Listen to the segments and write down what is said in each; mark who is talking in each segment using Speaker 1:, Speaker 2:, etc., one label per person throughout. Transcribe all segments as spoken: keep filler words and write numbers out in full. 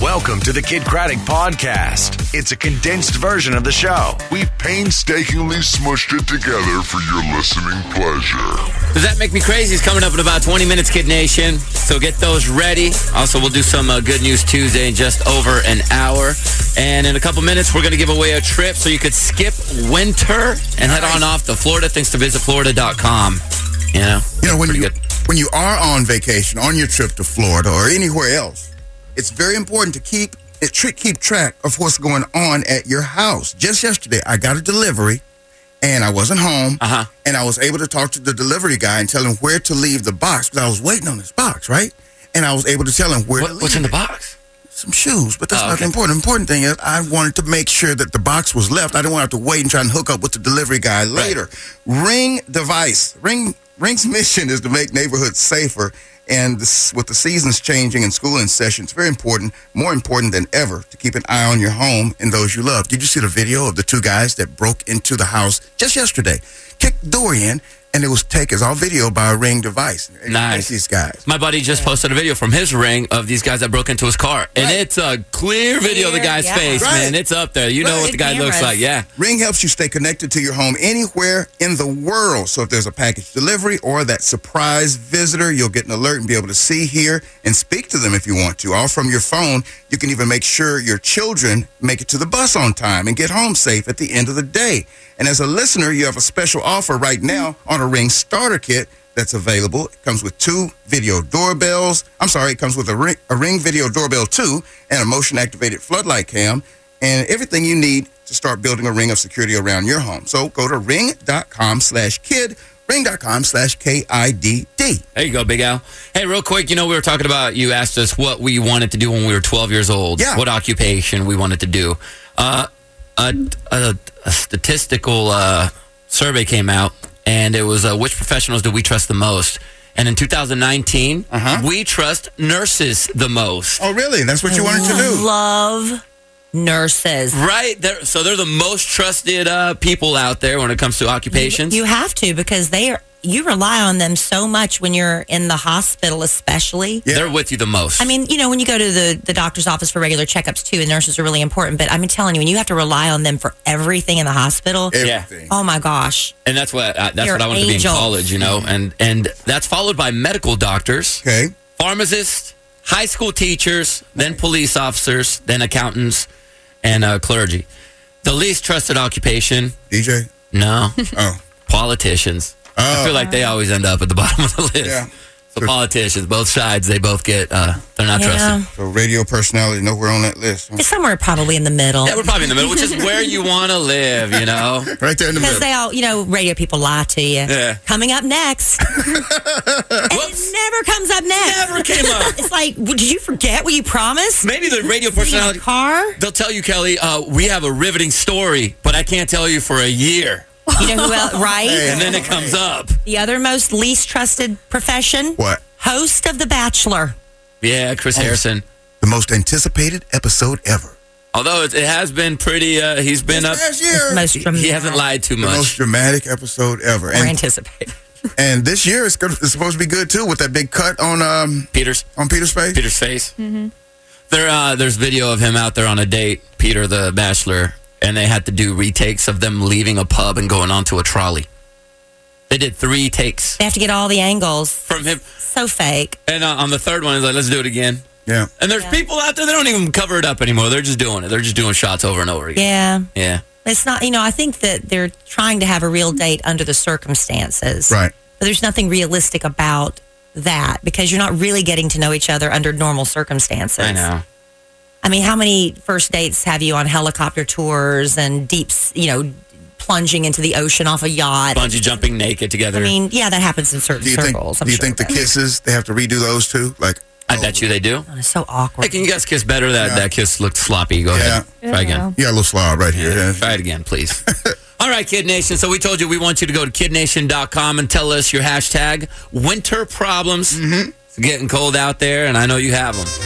Speaker 1: Welcome to the Kid Craddock Podcast. It's a condensed version of the show.
Speaker 2: We painstakingly smushed it together for your listening pleasure.
Speaker 3: Does that make me crazy? It's coming up in about twenty minutes, Kid Nation. So get those ready. Also, we'll do some uh, Good News Tuesday in just over an hour. And in a couple minutes, we're going to give away a trip so you could skip winter and head on off to Florida. Thanks to visit florida dot com. You know,
Speaker 4: you know when you
Speaker 3: good.
Speaker 4: when you are on vacation, on your trip to Florida or anywhere else, it's very important to keep it, keep track of what's going on at your house. Just yesterday, I got a delivery, and I wasn't home,
Speaker 3: uh-huh.
Speaker 4: and I was able to talk to the delivery guy and tell him where to leave the box, because I was waiting on this box, right? And I was able to tell him where
Speaker 3: what,
Speaker 4: to leave
Speaker 3: What's in
Speaker 4: it.
Speaker 3: the box?
Speaker 4: Some shoes, but that's
Speaker 3: oh,
Speaker 4: not
Speaker 3: okay.
Speaker 4: the important. The important thing is I wanted to make sure that the box was left. I didn't want to have to wait and try and hook up with the delivery guy later. Right. Ring device. Ring Ring's mission is to make neighborhoods safer. And this, with the seasons changing and school in session, it's very important, more important than ever, to keep an eye on your home and those you love. Did you see the video of the two guys that broke into the house just yesterday? Kicked the door in, and it was taken, it's all video by a Ring device.
Speaker 3: Nice.
Speaker 4: These guys.
Speaker 3: My buddy just posted a video from his Ring of these guys that broke into his car. And
Speaker 4: Right.
Speaker 3: it's a clear video of the guy's
Speaker 5: yeah.
Speaker 3: face,
Speaker 4: Right.
Speaker 3: man. It's up there. You know
Speaker 4: Right.
Speaker 3: what the guy
Speaker 5: Cameras.
Speaker 3: looks like. Yeah.
Speaker 4: Ring helps you stay connected to your home anywhere in the world. So if there's a package delivery or that surprise visitor, you'll get an alert and be able to see, hear, and speak to them if you want to. All from your phone. You can even make sure your children make it to the bus on time and get home safe at the end of the day. And as a listener, you have a special offer right now on a Ring starter kit that's available. It comes with two video doorbells. I'm sorry, it comes with a Ring, a Ring Video Doorbell two and a motion-activated floodlight cam and everything you need to start building a ring of security around your home. So go to ring.com slash kid, ring.com slash K I D D.
Speaker 3: There you go, Big Al. Hey, real quick, you know, we were talking about, you asked us what we wanted to do when we were twelve years old.
Speaker 4: Yeah.
Speaker 3: What occupation we wanted to do. Uh, a, a, a statistical uh, survey came out, and it was uh, which professionals do we trust the most? And in two thousand nineteen,
Speaker 4: Uh-huh.
Speaker 3: we trust nurses the most.
Speaker 4: Oh, really? That's what you wanted to do?
Speaker 5: Love nurses.
Speaker 3: Right? They're, so they're the most trusted uh, people out there when it comes to occupations.
Speaker 5: You have to, because they are. You rely on them so much when you're in the hospital, especially.
Speaker 4: Yeah.
Speaker 3: They're with you the most.
Speaker 5: I mean, you know, when you go to the, the doctor's office for regular checkups, too, and nurses are really important. But I'm telling you, when you have to rely on them for everything in the hospital,
Speaker 4: Everything.
Speaker 5: oh, my gosh.
Speaker 3: And that's what uh, that's
Speaker 5: You're
Speaker 3: what I wanted to be in
Speaker 5: angels.
Speaker 3: college, you know, and and that's followed by medical doctors,
Speaker 4: Okay.
Speaker 3: pharmacists, high school teachers, then police officers, then accountants, and uh, clergy. The least trusted occupation,
Speaker 4: D J?
Speaker 3: no,
Speaker 4: Oh.
Speaker 3: politicians. I
Speaker 4: Oh.
Speaker 3: feel like they always end up at the bottom of the list.
Speaker 4: Yeah.
Speaker 3: So politicians, both sides, they both get, uh, they're not
Speaker 5: Yeah.
Speaker 3: trusted.
Speaker 4: So radio personality, nowhere on that list. Huh?
Speaker 5: It's somewhere probably in the middle.
Speaker 3: Yeah, we're probably in the middle, which is where you want to live, you know?
Speaker 4: Right there in the
Speaker 5: Because
Speaker 4: middle.
Speaker 5: they all, you know, radio people lie to you.
Speaker 3: Yeah.
Speaker 5: Coming up next. And
Speaker 3: Whoops.
Speaker 5: it never comes up next.
Speaker 3: Never came up.
Speaker 5: It's like, well, did you forget what you promised?
Speaker 3: Maybe the radio
Speaker 5: In a
Speaker 3: personality...
Speaker 5: car?
Speaker 3: They'll tell you, Kelly, uh, we have a riveting story, but I can't tell you for a year.
Speaker 5: You know who else, right?
Speaker 3: And then it comes up.
Speaker 5: The other most least trusted profession?
Speaker 4: What?
Speaker 5: Host of The Bachelor.
Speaker 3: Yeah, Chris Harrison.
Speaker 4: The most anticipated episode ever.
Speaker 3: Although it, it has been pretty, uh, he's been up.
Speaker 4: Last year.
Speaker 5: Most dramatic.
Speaker 3: He hasn't lied too
Speaker 4: The most
Speaker 3: much.
Speaker 4: dramatic episode ever.
Speaker 5: Or
Speaker 4: And,
Speaker 5: anticipated.
Speaker 4: and this year it's, gonna, it's supposed to be good too with that big cut on um
Speaker 3: Peter's
Speaker 4: on Peter's face.
Speaker 3: Peter's face. Mm-hmm. There, uh, there's video of him out there on a date, Peter the Bachelor, and they had to do retakes of them leaving a pub and going onto a trolley. They did three takes
Speaker 5: They have to get all the angles.
Speaker 3: from him.
Speaker 5: So fake.
Speaker 3: And uh, on the third one, he's like, let's do it again.
Speaker 4: Yeah.
Speaker 3: And there's
Speaker 5: Yeah.
Speaker 3: people out there that don't even cover it up anymore. They're just doing it. They're just doing shots over and over again.
Speaker 5: Yeah.
Speaker 3: Yeah.
Speaker 5: It's not, you know, I think that they're trying to have a real date under the circumstances.
Speaker 4: Right.
Speaker 5: But there's nothing realistic about that because you're not really getting to know each other under normal circumstances.
Speaker 3: I know.
Speaker 5: I mean, how many first dates have you on helicopter tours and deep, s- you know, plunging into the ocean off a yacht?
Speaker 3: Bungee jumping naked together.
Speaker 5: I mean, yeah, that happens in certain
Speaker 4: Do you think?
Speaker 5: circles. I'm
Speaker 4: Do you
Speaker 5: sure
Speaker 4: think the
Speaker 5: of it.
Speaker 4: kisses they have to redo those too? Like
Speaker 3: I bet you they do.
Speaker 5: Oh, it's so awkward.
Speaker 3: Hey, can you guys kiss better? That
Speaker 4: Yeah.
Speaker 3: that kiss looked sloppy. Go ahead. Try again.
Speaker 4: you got a little slob right here. Yeah.
Speaker 3: Try it again, please. All right, Kid Nation. So we told you we want you to go to kid nation dot com and tell us your hashtag winter problems. Mm-hmm. It's getting cold out there, and I know you have them.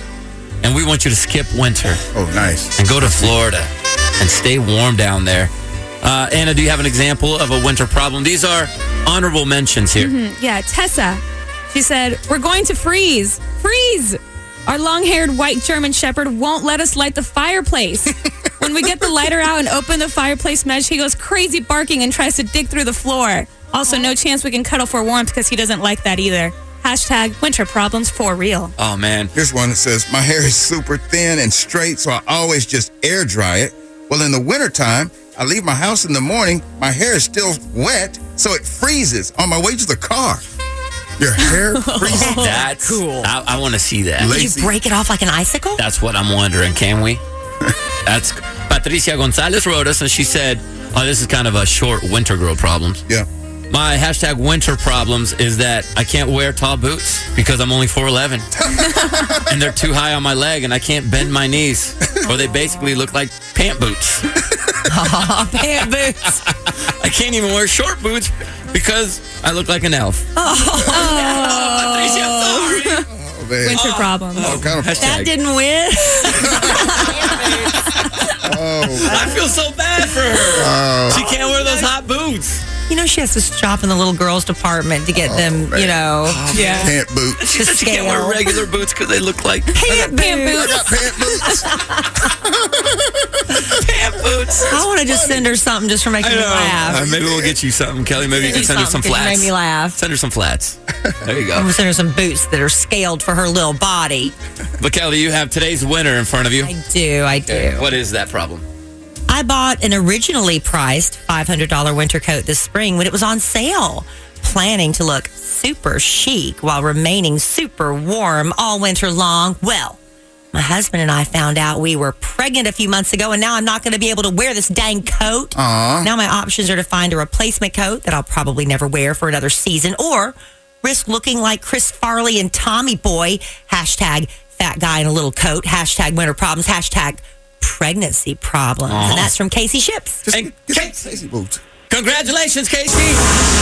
Speaker 3: And we want you to skip winter
Speaker 4: Oh, nice.
Speaker 3: and go to Florida and stay warm down there. Uh, Anna, do you have an example of a winter problem? These are honorable mentions here.
Speaker 6: Yeah, Tessa. She said, we're going to freeze. Freeze! Our long-haired white German Shepherd won't let us light the fireplace. When we get the lighter out and open the fireplace mesh, he goes crazy barking and tries to dig through the floor. Also, no chance we can cuddle for warmth because he doesn't like that either. Hashtag winter problems for real.
Speaker 3: Oh, man.
Speaker 4: Here's one that says, my hair is super thin and straight, so I always just air dry it. Well, in the wintertime, I leave my house in the morning, my hair is still wet, so it freezes on my way to the car. Your hair freezes?
Speaker 3: That's cool. I, I want to see that.
Speaker 5: Did you break it off like an icicle?
Speaker 3: That's what I'm wondering. Can we? That's Patricia Gonzalez wrote us, and she said, oh, this is kind of a short winter girl problems.
Speaker 4: Yeah.
Speaker 3: My hashtag winter problems is that I can't wear tall boots because I'm only four eleven. And they're too high on my leg, and I can't bend my knees. Or they basically look like pant boots.
Speaker 5: Oh, pant boots.
Speaker 3: I can't even wear short boots because I look like an elf. Oh, oh Patricia, I'm sorry.
Speaker 4: Oh, man.
Speaker 6: Winter problems.
Speaker 4: Oh, kind of
Speaker 5: That didn't win.
Speaker 4: oh.
Speaker 3: I feel so bad for her.
Speaker 4: Oh.
Speaker 3: She can't wear those hot boots.
Speaker 5: You know, she has to shop in the little girls department to get them,
Speaker 4: man.
Speaker 5: you know.
Speaker 6: Yeah.
Speaker 4: Pant boots.
Speaker 3: She said she can't wear
Speaker 5: scale.
Speaker 3: regular boots because they look like
Speaker 5: Pant
Speaker 6: Pant
Speaker 5: boots.
Speaker 4: I got pant boots.
Speaker 3: pant boots.
Speaker 5: I want to just send her something just for making me laugh.
Speaker 3: Uh, maybe we'll get you something, Kelly. Maybe you can send her some
Speaker 5: Something 'cause you
Speaker 3: flats.
Speaker 5: made me laugh.
Speaker 3: Send her some flats. There you
Speaker 5: I'm
Speaker 3: go.
Speaker 5: gonna send her some boots that are scaled for her little body.
Speaker 3: But Kelly, you have today's winner in front of you.
Speaker 5: I do, I do.
Speaker 3: What is that problem?
Speaker 5: I bought an originally priced five hundred dollars winter coat this spring when it was on sale, planning to look super chic while remaining super warm all winter long. Well, my husband and I found out we were pregnant a few months ago, and now I'm not going to be able to wear this dang coat.
Speaker 4: Aww.
Speaker 5: Now my options are to find a replacement coat that I'll probably never wear for another season, or risk looking like Chris Farley and Tommy Boy. Hashtag fat guy in a little coat. Hashtag winter problems. Hashtag pregnancy problems.
Speaker 3: Aww.
Speaker 5: And that's from Casey Ships.
Speaker 4: Just
Speaker 3: Hey,
Speaker 4: get
Speaker 3: Kate.
Speaker 4: some Casey boots.
Speaker 3: Congratulations, Casey.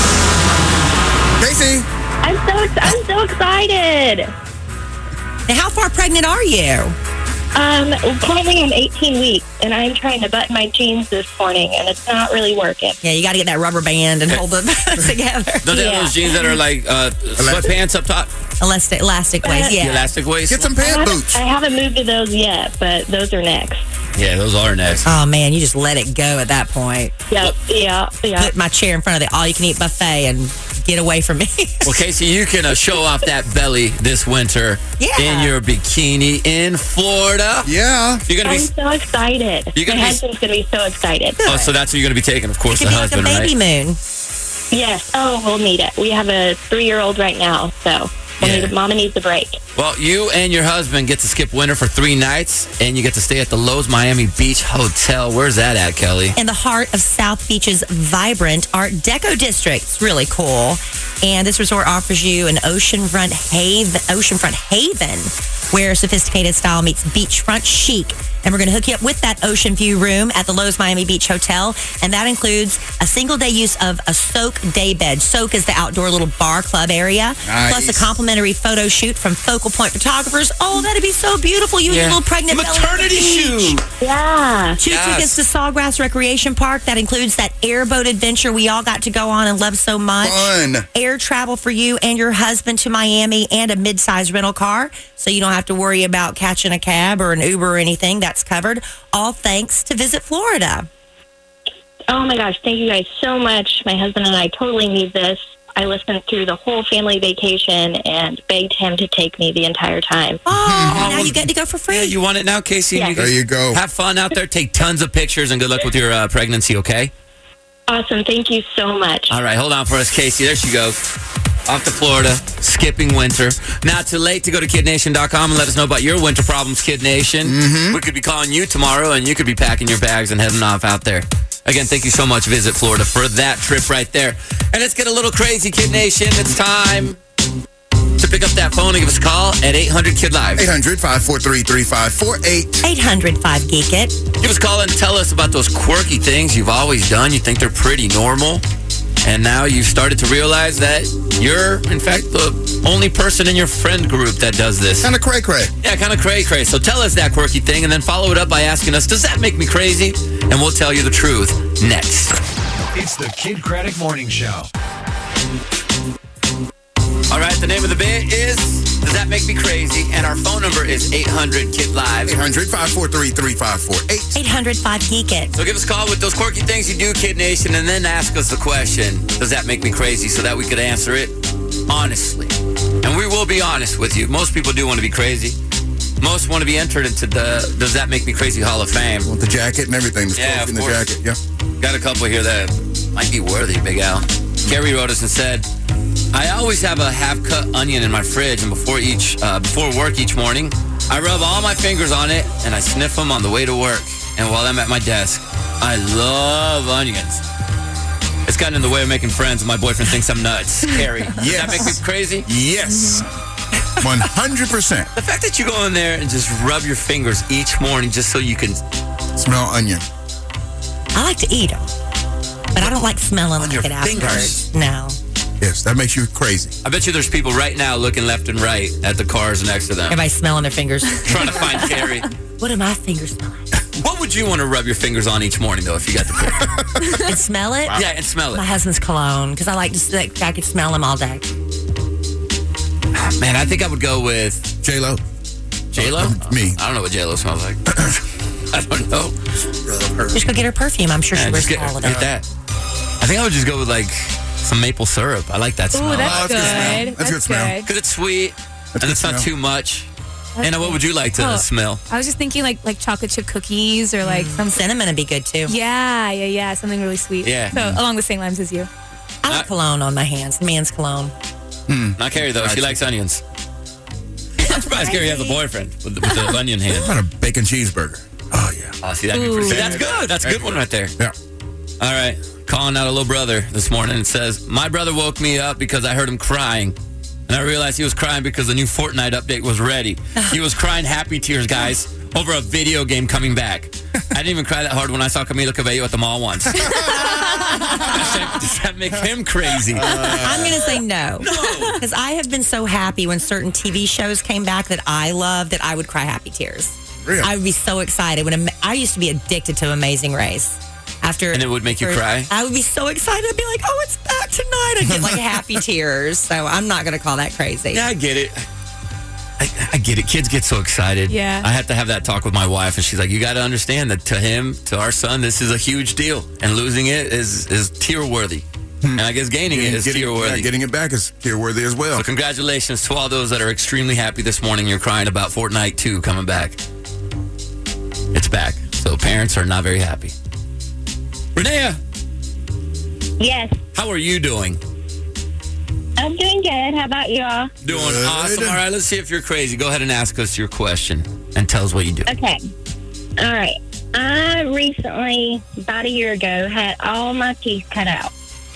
Speaker 4: Casey.
Speaker 7: I'm so I'm so excited.
Speaker 5: Now, how far pregnant are you?
Speaker 7: Um, currently I'm eighteen weeks, and I'm trying to button my jeans this morning, and it's not really working.
Speaker 5: Yeah, you got to get that rubber band and hold it together.
Speaker 3: Don't they have
Speaker 7: Yeah.
Speaker 3: those jeans that are like uh, sweatpants up top?
Speaker 5: Elastic, elastic waist,
Speaker 3: The
Speaker 5: yeah.
Speaker 3: elastic waist?
Speaker 4: Get some
Speaker 7: I
Speaker 4: pant
Speaker 7: haven't,
Speaker 4: boots.
Speaker 7: I haven't moved to those yet, but those are next.
Speaker 3: Yeah, those are next.
Speaker 5: Oh, man, you just let it go at that point.
Speaker 7: Yep, yeah, yeah.
Speaker 5: Put my chair in front of the all-you-can-eat buffet and get away from me.
Speaker 3: Well, Casey, you can uh, show off that belly this winter
Speaker 5: Yeah.
Speaker 3: in your bikini in Florida.
Speaker 4: Yeah.
Speaker 3: You're gonna
Speaker 7: I'm
Speaker 3: be.
Speaker 7: so excited.
Speaker 3: You're gonna
Speaker 7: my
Speaker 3: be-
Speaker 7: husband's going to be so excited.
Speaker 3: Oh, so that's what you're gonna be taking, of course,
Speaker 5: It
Speaker 3: the
Speaker 5: could be like a
Speaker 3: husband,
Speaker 5: baby
Speaker 3: right?
Speaker 5: moon.
Speaker 7: Yes. Oh, we'll need it. We have a three-year-old right now, so we'll
Speaker 3: Yeah.
Speaker 7: need a, Mama needs a break.
Speaker 3: Well, you and your husband get to skip winter for three nights, and you get to stay at the Lowe's Miami Beach Hotel. Where's that at, Kelly?
Speaker 5: In the heart of South Beach's vibrant Art Deco district. It's really cool. And this resort offers you an oceanfront haven, oceanfront haven where sophisticated style meets beachfront chic. And we're going to hook you up with that ocean view room at the Lowe's Miami Beach Hotel. And that includes a single day use of a Soak day bed. Soak is the outdoor little bar club area.
Speaker 4: Nice.
Speaker 5: Plus a complimentary photo shoot from Focal Point Photographers. Oh, that'd be so beautiful. You and your little pregnant belly on the
Speaker 3: maternity
Speaker 5: beach.
Speaker 3: shoot.
Speaker 7: Yeah.
Speaker 5: Two
Speaker 3: Yes.
Speaker 5: tickets to Sawgrass Recreation Park. That includes that airboat adventure we all got to go on and love so much.
Speaker 4: Fun.
Speaker 5: Air travel for you and your husband to Miami, and a mid-size rental car, so you don't have to worry about catching a cab or an Uber or anything. That's covered. All thanks to Visit Florida.
Speaker 7: Oh my gosh, thank you guys so much. My husband and I totally need this. I listened through the whole family vacation and begged him to take me the entire time.
Speaker 5: Oh, now you get to go for free.
Speaker 3: Yeah, you want it now, Casey?
Speaker 7: Yeah.
Speaker 3: You
Speaker 4: There
Speaker 3: guys
Speaker 4: you go.
Speaker 3: Have fun out there. Take tons of pictures, and good luck with your uh, pregnancy, okay?
Speaker 7: Awesome. Thank you so much.
Speaker 3: All right, hold on for us, Casey. There she goes. Off to Florida, skipping winter. Not too late to go to kid nation dot com and let us know about your winter problems, Kid Nation. Mm-hmm. We could be calling you tomorrow, and you could be packing your bags and heading off out there. Again, thank you so much, Visit Florida, for that trip right there. And let's get a little crazy, Kid Nation. It's time to pick up that phone and give us a call at eight hundred kid live.
Speaker 4: eight hundred, five four three, three five four eight.
Speaker 5: eight hundred five Geek It.
Speaker 3: Give us a call and tell us about those quirky things you've always done. You think they're pretty normal. And now you've started to realize that you're, in fact, the only person in your friend group that does this.
Speaker 4: Kind of cray cray.
Speaker 3: Yeah, kind of cray-cray. So tell us that quirky thing and then follow it up by asking us, does that make me crazy? And we'll tell you the truth next.
Speaker 1: It's the Kid Craddock Morning Show.
Speaker 3: All All right, the name of the bit is Does That Make Me Crazy? And our phone number is eight hundred Kid Live.
Speaker 4: eight hundred, five four three, three five four eight.
Speaker 5: eight hundred, five geek it.
Speaker 3: So give us a call with those quirky things you do, Kid Nation, and then ask us the question, does that make me crazy, so that we could answer it honestly. And we will be honest with you. Most people do want to be crazy. Most want to be entered into the Does That Make Me Crazy Hall of Fame.
Speaker 4: Want the jacket and everything. The
Speaker 3: Yeah,
Speaker 4: trophy
Speaker 3: of
Speaker 4: and the
Speaker 3: course.
Speaker 4: jacket. Yeah.
Speaker 3: Got a couple here that might be worthy, Big Al. Carrie wrote us and said, I always have a half-cut onion in my fridge, and before each uh, before work each morning, I rub all my fingers on it, and I sniff them on the way to work. And while I'm at my desk, I love onions. It's gotten in the way of making friends, and my boyfriend thinks I'm nuts. Carrie, does
Speaker 4: Yes.
Speaker 3: that make me crazy?
Speaker 4: Yes. one hundred percent.
Speaker 3: The fact that you go in there and just rub your fingers each morning just so you can...
Speaker 4: Smell onion.
Speaker 5: I like to eat them, but I don't like smelling
Speaker 3: On
Speaker 5: like
Speaker 3: your
Speaker 5: it afterwards.
Speaker 3: fingers?
Speaker 5: No.
Speaker 4: Yes, that makes you crazy.
Speaker 3: I bet you there's people right now looking left and right at the cars next to them,
Speaker 5: Everybody's smelling their fingers.
Speaker 3: trying to find Carrie.
Speaker 5: What do my fingers smell like?
Speaker 3: What would you want to rub your fingers on each morning, though, if you got the pick?
Speaker 5: And smell it?
Speaker 3: Yeah, and smell
Speaker 5: My
Speaker 3: it.
Speaker 5: husband's cologne, because I like to, like, I could smell him all day.
Speaker 3: Man, I think I would go with
Speaker 4: J-Lo.
Speaker 3: J-Lo.
Speaker 4: Me.
Speaker 3: I don't know what J-Lo smells like. I don't know.
Speaker 5: Just go get her perfume. I'm sure she
Speaker 3: Yeah,
Speaker 5: wears
Speaker 3: just get,
Speaker 5: all of
Speaker 3: get
Speaker 5: it.
Speaker 3: that. I think I would just go with, like, some maple syrup. I like that smell.
Speaker 6: Ooh, that's
Speaker 4: Oh, that's good smell.
Speaker 6: good.
Speaker 4: That's good smell.
Speaker 3: Because it's sweet, and
Speaker 4: good
Speaker 3: it's not
Speaker 4: smell.
Speaker 3: too much. Anna, what would you like to
Speaker 6: Oh.
Speaker 3: smell?
Speaker 6: I was just thinking like like chocolate chip cookies or like some.
Speaker 5: Cinnamon would be good, too.
Speaker 6: Yeah, yeah, yeah. Something really sweet.
Speaker 3: Yeah.
Speaker 6: So along the same lines as you.
Speaker 5: I like
Speaker 3: Uh,
Speaker 5: cologne on my hands. Man's cologne.
Speaker 3: Not Carrie, though. She likes onions. I'm surprised Carrie has a boyfriend with the, with the onion hand.
Speaker 4: How about a bacon cheeseburger? Oh, yeah.
Speaker 3: Oh, see, that'd be
Speaker 6: Ooh.
Speaker 3: pretty. See, that's good. That's a good one right there.
Speaker 4: Yeah.
Speaker 3: All right. Calling out a little brother this morning. It says, my brother woke me up because I heard him crying. And I realized he was crying because the new Fortnite update was ready. He was crying happy tears, guys, over a video game coming back. I didn't even cry that hard when I saw Camila Cabello at the mall once. Does that, does that make him crazy?
Speaker 5: I'm going to say no.
Speaker 3: No.
Speaker 5: Because I have been so happy when certain T V shows came back that I love that I would cry happy tears.
Speaker 4: Really?
Speaker 5: I would be so excited. When Ama- I used to be addicted to Amazing Race. After
Speaker 3: And it would make you
Speaker 5: for-
Speaker 3: cry?
Speaker 5: I would be so excited. I'd be like, oh, it's back tonight. I'd get like happy tears. So I'm not going to call that crazy.
Speaker 3: Yeah, I get it. I, I get it. Kids get so excited.
Speaker 6: Yeah.
Speaker 3: I have to have that talk with my wife, and she's like, you got to understand that to him, to our son, this is a huge deal. And losing it is, is tear-worthy. And I guess gaining it is
Speaker 4: getting,
Speaker 3: tear-worthy.
Speaker 4: yeah, getting it back is tear-worthy as well.
Speaker 3: So congratulations to all those that are extremely happy this morning. You're crying about Fortnite two coming back. It's back. So parents are not very happy. Renea,
Speaker 7: Yes,
Speaker 3: how are you doing?
Speaker 7: I'm doing good. How about y'all?
Speaker 3: Doing
Speaker 4: Good.
Speaker 3: awesome. All right, let's see if you're crazy. Go ahead and ask us your question and tell us what you do.
Speaker 7: Okay. All right. I recently, about a year ago, had all my teeth cut out.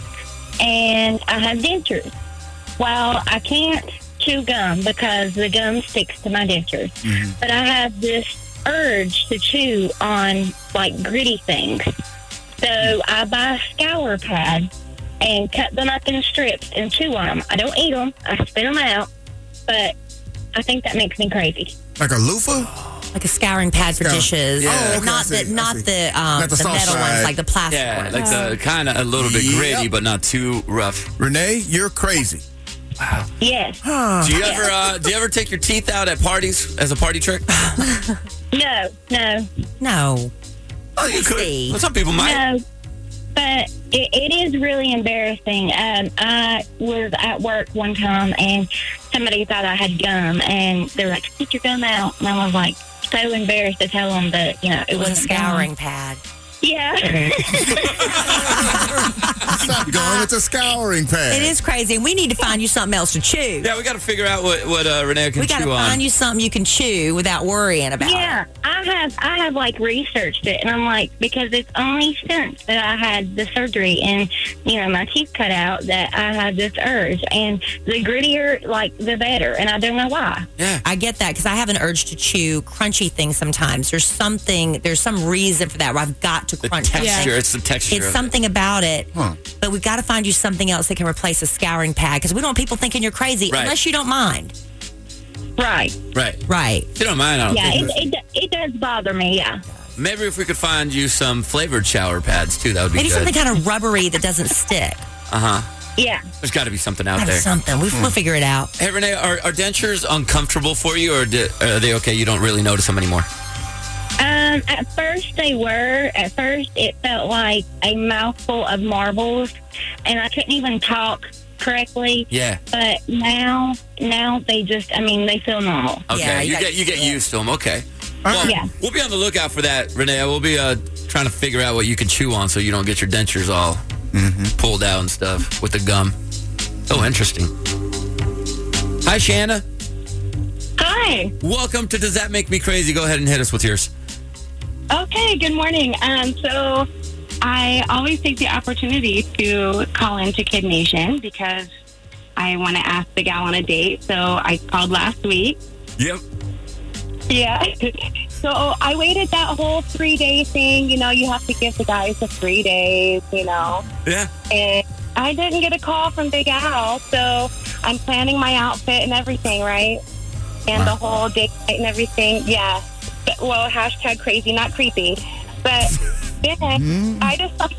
Speaker 7: And I have dentures. Well, I can't chew gum because the gum sticks to my dentures. But I have this urge to chew on, like, gritty things. So I buy a scour pad and cut them up in strips and chew on them. I don't eat them. I spit them out. But I think that makes me crazy.
Speaker 4: Like a loofah?
Speaker 5: Like a scouring pad for
Speaker 4: Scour-
Speaker 5: dishes.
Speaker 4: Yeah,
Speaker 5: Oh,
Speaker 4: okay,
Speaker 5: not
Speaker 4: I see,
Speaker 5: the
Speaker 4: I
Speaker 5: not
Speaker 4: see.
Speaker 5: the um
Speaker 4: Not the
Speaker 5: the,
Speaker 4: soft
Speaker 5: metal
Speaker 4: side.
Speaker 5: ones, like the plastic
Speaker 3: Yeah,
Speaker 5: ones.
Speaker 3: like the kind of a little bit
Speaker 4: Yep.
Speaker 3: gritty, but not too rough.
Speaker 4: Renee, you're crazy.
Speaker 7: Yes.
Speaker 3: Do you ever uh, do you ever take your teeth out at parties as a party trick?
Speaker 7: No, no,
Speaker 5: No.
Speaker 3: Oh, you
Speaker 5: See.
Speaker 3: could. Well, some people might.
Speaker 7: no. But it, it is really embarrassing. Um, I was at work one time and somebody thought I had gum, and they were like, "Spit your gum out," and I was like, so embarrassed to tell them that, you know, it,
Speaker 5: It was a
Speaker 7: wasn't gum.
Speaker 5: scouring pad.
Speaker 7: Yeah.
Speaker 4: It's not gum, it's a scouring pad.
Speaker 5: It is crazy, and we need to find you something else to chew.
Speaker 3: Yeah, we got to figure out what what uh, Renee can
Speaker 5: We got to
Speaker 3: chew on.
Speaker 5: find you something you can chew without worrying about
Speaker 7: Yeah,
Speaker 5: it.
Speaker 7: I have I have like researched it, and I'm like, because it's only since that I had the surgery and, you know, my teeth cut out that I had this urge, and the grittier, like, the better, and I don't know why.
Speaker 3: Yeah.
Speaker 5: I get that because I have an urge to chew crunchy things sometimes. There's something, there's some reason for that where I've got to
Speaker 3: The
Speaker 5: crunch
Speaker 3: texture.
Speaker 5: something.
Speaker 3: It's the texture.
Speaker 5: It's
Speaker 3: of
Speaker 5: something about it,
Speaker 4: Huh.
Speaker 5: but we've got to find you something else that can replace a scouring pad because we don't want people thinking you're crazy
Speaker 3: Right.
Speaker 5: unless you don't mind.
Speaker 7: Right.
Speaker 3: it. Right.
Speaker 5: Right.
Speaker 3: If you don't mind, I don't
Speaker 7: Yeah,
Speaker 3: think.
Speaker 7: it, it, it does bother me, yeah.
Speaker 3: Maybe if we could find you some flavored shower pads too, that would be
Speaker 5: Maybe
Speaker 3: good.
Speaker 5: something kind of rubbery that doesn't stick.
Speaker 3: Uh huh.
Speaker 7: Yeah.
Speaker 3: There's got to be something out
Speaker 5: That's
Speaker 3: there.
Speaker 5: something. We, We'll figure it out.
Speaker 3: Hey, Renee, are, are dentures uncomfortable for you, or do, are they okay? You don't really notice them anymore?
Speaker 7: Um, at first they were. At first it felt like a mouthful of marbles, and I couldn't even talk correctly.
Speaker 3: Yeah.
Speaker 7: But now, now they just, I mean, they feel normal.
Speaker 3: Okay,
Speaker 5: Yeah,
Speaker 3: you
Speaker 5: you
Speaker 3: get you get used to them. Okay.
Speaker 4: right.
Speaker 3: Well,
Speaker 7: Yeah.
Speaker 3: we'll be on the lookout for that, Renee. We'll be uh, trying to figure out what you can chew on so you don't get your dentures all pulled out and stuff with the gum. Oh, interesting. Hi, Shanna.
Speaker 8: Hi.
Speaker 3: Welcome to Does That Make Me Crazy? Go ahead and hit us with yours.
Speaker 8: Okay, good morning. Um, so I always take the opportunity to call into Kid Nation because I want to ask the gal on a date. So I called last week.
Speaker 3: Yep.
Speaker 8: Yeah. So I waited that whole three-day thing. You know, you have to give the guys the three days, you know.
Speaker 3: Yeah.
Speaker 8: And I didn't get a call from Big Al, so I'm planning my outfit and everything, right? And the whole date night and everything. Yeah. But, well, hashtag crazy, not creepy. But then I decided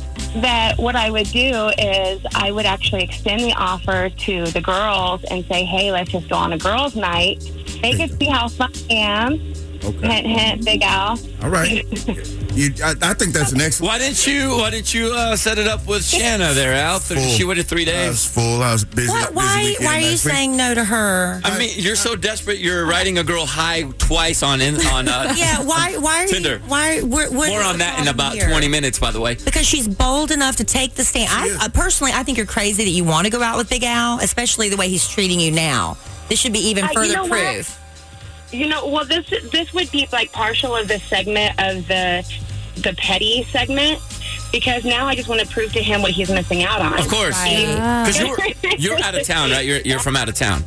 Speaker 8: that what I would do is I would actually extend the offer to the girls and say, hey, let's just go on a girls' night. They could see how fun I am.
Speaker 4: Okay.
Speaker 8: Hint, hint, Big Al.
Speaker 4: All right. You, I, I think that's an excellent.
Speaker 3: Why didn't you Why didn't you uh, set it up with Shanna there, Al?
Speaker 4: Full.
Speaker 3: She waited three
Speaker 4: I was
Speaker 3: days.
Speaker 4: full. I was busy.
Speaker 5: What,
Speaker 4: busy
Speaker 5: why
Speaker 4: weekend
Speaker 5: why are you
Speaker 4: last week.
Speaker 5: saying no to her?
Speaker 3: I mean, you're so desperate. You're writing a girl hi twice on in, on uh,
Speaker 5: Yeah, why why are
Speaker 3: Tinder.
Speaker 5: you why what, what
Speaker 3: More on that in about
Speaker 5: here?
Speaker 3: twenty minutes, by the way.
Speaker 5: Because she's bold enough to take the stand. I, I personally, I think you're crazy that you want to go out with Big Al, especially the way he's treating you now. This should be even
Speaker 8: Uh, you
Speaker 5: further
Speaker 8: know what?
Speaker 5: proof.
Speaker 8: You know, well, this this would be like partial of the segment of the the petty segment because now I just want to prove to him what he's missing out on.
Speaker 3: Of course,
Speaker 5: Right.
Speaker 3: because you're you're out of town, right? You're you're from out of town.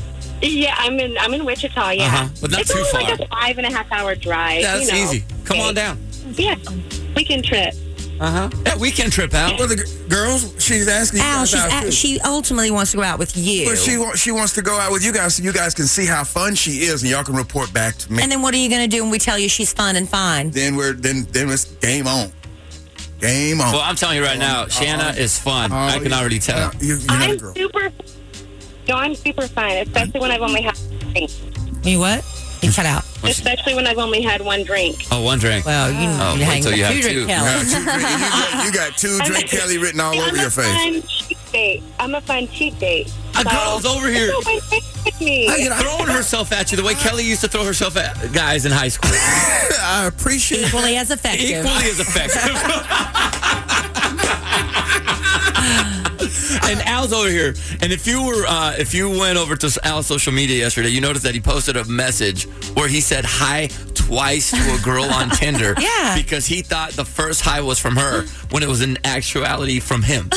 Speaker 8: Yeah, I'm in I'm in Wichita. Yeah,
Speaker 3: Uh-huh, but not
Speaker 8: it's
Speaker 3: too
Speaker 8: only
Speaker 3: far.
Speaker 8: like a five and a half hour drive.
Speaker 3: Yeah, that's
Speaker 8: you know.
Speaker 3: easy. Come on down.
Speaker 8: Yeah, weekend trip.
Speaker 3: Uh huh. Yeah, weekend trip, Al.
Speaker 4: Well, the g- girls, she's asking you
Speaker 5: Al,
Speaker 4: guys
Speaker 5: she's
Speaker 4: out
Speaker 5: at,
Speaker 4: too.
Speaker 5: she ultimately wants to go out with you.
Speaker 4: But she wa- she wants to go out with you guys so you guys can see how fun she is and y'all can report back to me.
Speaker 5: and then what are you going to do when we tell you she's fun and fine?
Speaker 4: then we're then then it's game on. Game on.
Speaker 3: Well, I'm telling you right now, Shanna is fun.
Speaker 4: Oh,
Speaker 3: I can
Speaker 4: you-
Speaker 3: already tell.
Speaker 4: You, you're not a
Speaker 8: I'm
Speaker 4: girl.
Speaker 8: super. No, I'm super fun, especially when I've only had one drink.
Speaker 5: You what? You cut out.
Speaker 8: Especially when I've only had one drink.
Speaker 3: Oh, one drink.
Speaker 5: Well, you,
Speaker 3: Oh,
Speaker 5: you
Speaker 3: wait
Speaker 5: hang
Speaker 3: till you
Speaker 5: with
Speaker 3: have
Speaker 5: two,
Speaker 3: two.
Speaker 5: Kelly.
Speaker 4: You got two, drink, you got, you got two drink Kelly written all
Speaker 8: I'm
Speaker 4: over
Speaker 8: a
Speaker 4: your face.
Speaker 8: fun cheat date. I'm a fun cheat date.
Speaker 3: A girl's over here
Speaker 8: So wait, wait with me.
Speaker 3: throwing herself at you the way Kelly used to throw herself at guys in high school.
Speaker 4: I appreciate
Speaker 5: Equally as effective.
Speaker 3: Equally as effective. And Al's over here. And if you were, uh, if you went over to Al's social media yesterday, you noticed that he posted a message where he said hi twice to a girl on Tinder.
Speaker 5: Yeah.
Speaker 3: Because he thought the first hi was from her when it was in actuality from him.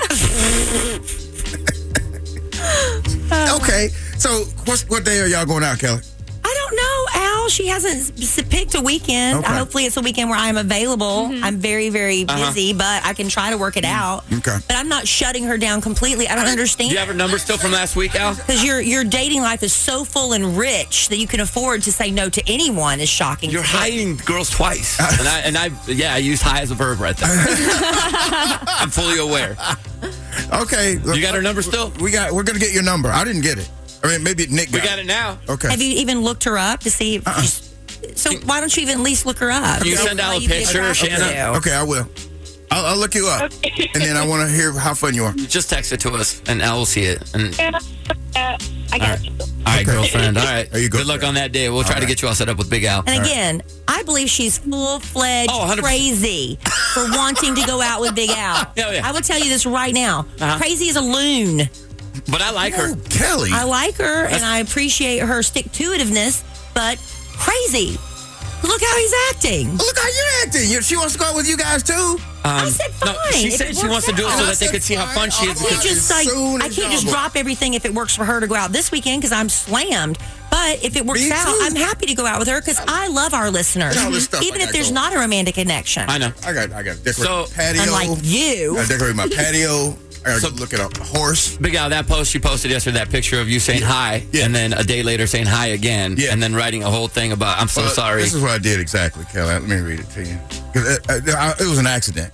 Speaker 4: Okay, so what's, what day are y'all going out, Kelly?
Speaker 5: I don't know, Al. She hasn't s- picked a weekend.
Speaker 4: Okay.
Speaker 5: Hopefully, it's a weekend where I'm available. I'm very, very
Speaker 3: Uh-huh.
Speaker 5: busy, but I can try to work it out.
Speaker 4: Okay.
Speaker 5: But I'm not shutting her down completely. I don't
Speaker 3: Do
Speaker 5: understand.
Speaker 3: you have her number still from last week, Al?
Speaker 5: Because your your dating life is so full and rich that you can afford to say no to anyone is shocking.
Speaker 3: You're
Speaker 5: to me.
Speaker 3: hiding girls twice. And I, and I, yeah, I used hi as a verb right there. I'm fully aware.
Speaker 4: Okay.
Speaker 3: You got her number still?
Speaker 4: We got. We're gonna get your number. I didn't get it. I mean, maybe Nick got
Speaker 3: We got it now.
Speaker 4: Okay.
Speaker 5: Have you even looked her up to see if she's. So why don't you even at least look her up?
Speaker 3: Can you
Speaker 5: That's
Speaker 3: send out
Speaker 5: why
Speaker 3: a
Speaker 5: you get
Speaker 3: picture,
Speaker 5: attracted
Speaker 3: Shanna?
Speaker 5: to.
Speaker 4: Okay, I will. I'll, I'll look you up, and then I want to hear how fun you are.
Speaker 3: Just text it to us, and Al will see it. And
Speaker 8: Yeah, uh, I got you.
Speaker 3: all right, girlfriend. All right.
Speaker 4: There you go,
Speaker 3: Good luck
Speaker 4: girl.
Speaker 3: on that day. We'll try
Speaker 4: All
Speaker 3: to
Speaker 4: right.
Speaker 3: get you all set up with Big Al.
Speaker 5: And again, I believe she's full fledged
Speaker 3: Oh, one hundred percent.
Speaker 5: crazy for wanting to go out with Big Al.
Speaker 3: Yeah, yeah.
Speaker 5: I will tell you this right now.
Speaker 3: Uh-huh.
Speaker 5: Crazy as a loon.
Speaker 3: But I like her.
Speaker 4: Oh, Kelly.
Speaker 5: I like her and I appreciate her stick to itiveness, but crazy. Look how he's acting.
Speaker 4: Look how you're acting. You- She wants to go out with you guys too.
Speaker 5: I said fine.
Speaker 3: No, she
Speaker 5: if
Speaker 3: said
Speaker 5: it
Speaker 3: she
Speaker 5: works
Speaker 3: wants to do it
Speaker 5: out.
Speaker 3: so
Speaker 4: I
Speaker 3: that they
Speaker 4: said
Speaker 3: could see how fun she is.
Speaker 4: fine.
Speaker 5: I
Speaker 3: because-
Speaker 5: can't just
Speaker 4: As
Speaker 5: like
Speaker 4: soon
Speaker 5: I
Speaker 4: as
Speaker 5: can't just
Speaker 4: y'all-
Speaker 5: drop everything if it works for her to go out this weekend because I'm slammed. But if it works
Speaker 4: Me
Speaker 5: out,
Speaker 4: too.
Speaker 5: I'm happy to go out with her because I love our listeners.
Speaker 4: Look at all this stuff
Speaker 5: Even
Speaker 4: I
Speaker 5: if
Speaker 4: got
Speaker 5: there's
Speaker 4: going.
Speaker 5: not a romantic connection.
Speaker 3: I know.
Speaker 4: I got. I got to decorate
Speaker 3: So-
Speaker 4: my patio.
Speaker 5: Unlike you.
Speaker 4: I decorate my patio. I got to
Speaker 3: So-
Speaker 4: look at a horse.
Speaker 3: Big Al, that post you posted yesterday, that picture of you saying hi,
Speaker 4: Yeah.
Speaker 3: and then a day later saying hi again,
Speaker 4: Yeah.
Speaker 3: and then writing a whole thing about, I'm so
Speaker 4: Well,
Speaker 3: sorry.
Speaker 4: This is what I did exactly, Kelly. Let me read it to you. 'Cause it, uh, I- it was an accident.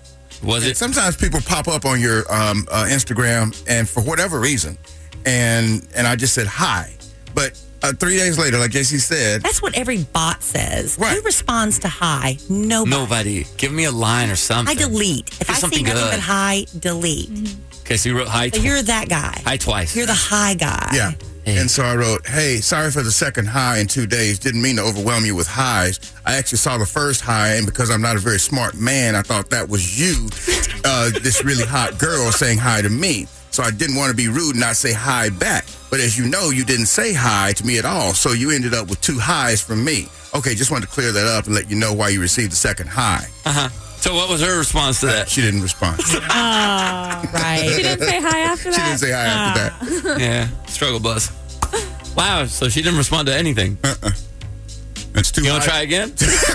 Speaker 3: Was
Speaker 4: And
Speaker 3: it?
Speaker 4: sometimes people pop up on your um, uh, Instagram, and for whatever reason, and and I just said hi, but uh, three days later, like J C said,
Speaker 5: That's what every bot says.
Speaker 4: Right.
Speaker 5: Who responds to hi? Nobody.
Speaker 3: Nobody. Give me a line or something.
Speaker 5: I delete. If
Speaker 3: Do
Speaker 5: I see
Speaker 3: something
Speaker 5: nothing
Speaker 3: good.
Speaker 5: but hi, delete.
Speaker 3: Okay, so you wrote hi
Speaker 5: So
Speaker 3: twice.
Speaker 5: you're that guy.
Speaker 3: Hi twice.
Speaker 5: You're the hi guy.
Speaker 4: yeah.
Speaker 3: Hey.
Speaker 4: And so I wrote, hey, sorry for the second hi in two days. Didn't mean to overwhelm you with highs. I actually saw the first hi, and because I'm not a very smart man, I thought that was you, uh, this really hot girl, saying hi to me. So I didn't want to be rude and not say hi back. But as you know, you didn't say hi to me at all. So you ended up with two highs from me. Okay, just wanted to clear that up and let you know why you received the second hi.
Speaker 3: Uh-huh. So what was her response to that?
Speaker 4: She didn't respond. she
Speaker 5: Right.
Speaker 6: She didn't say hi after that?
Speaker 4: didn't say hi after that.
Speaker 3: Yeah, struggle bus. Wow, so she didn't respond to anything.
Speaker 4: Uh-uh. It's too
Speaker 3: You want to
Speaker 4: high.
Speaker 3: try again?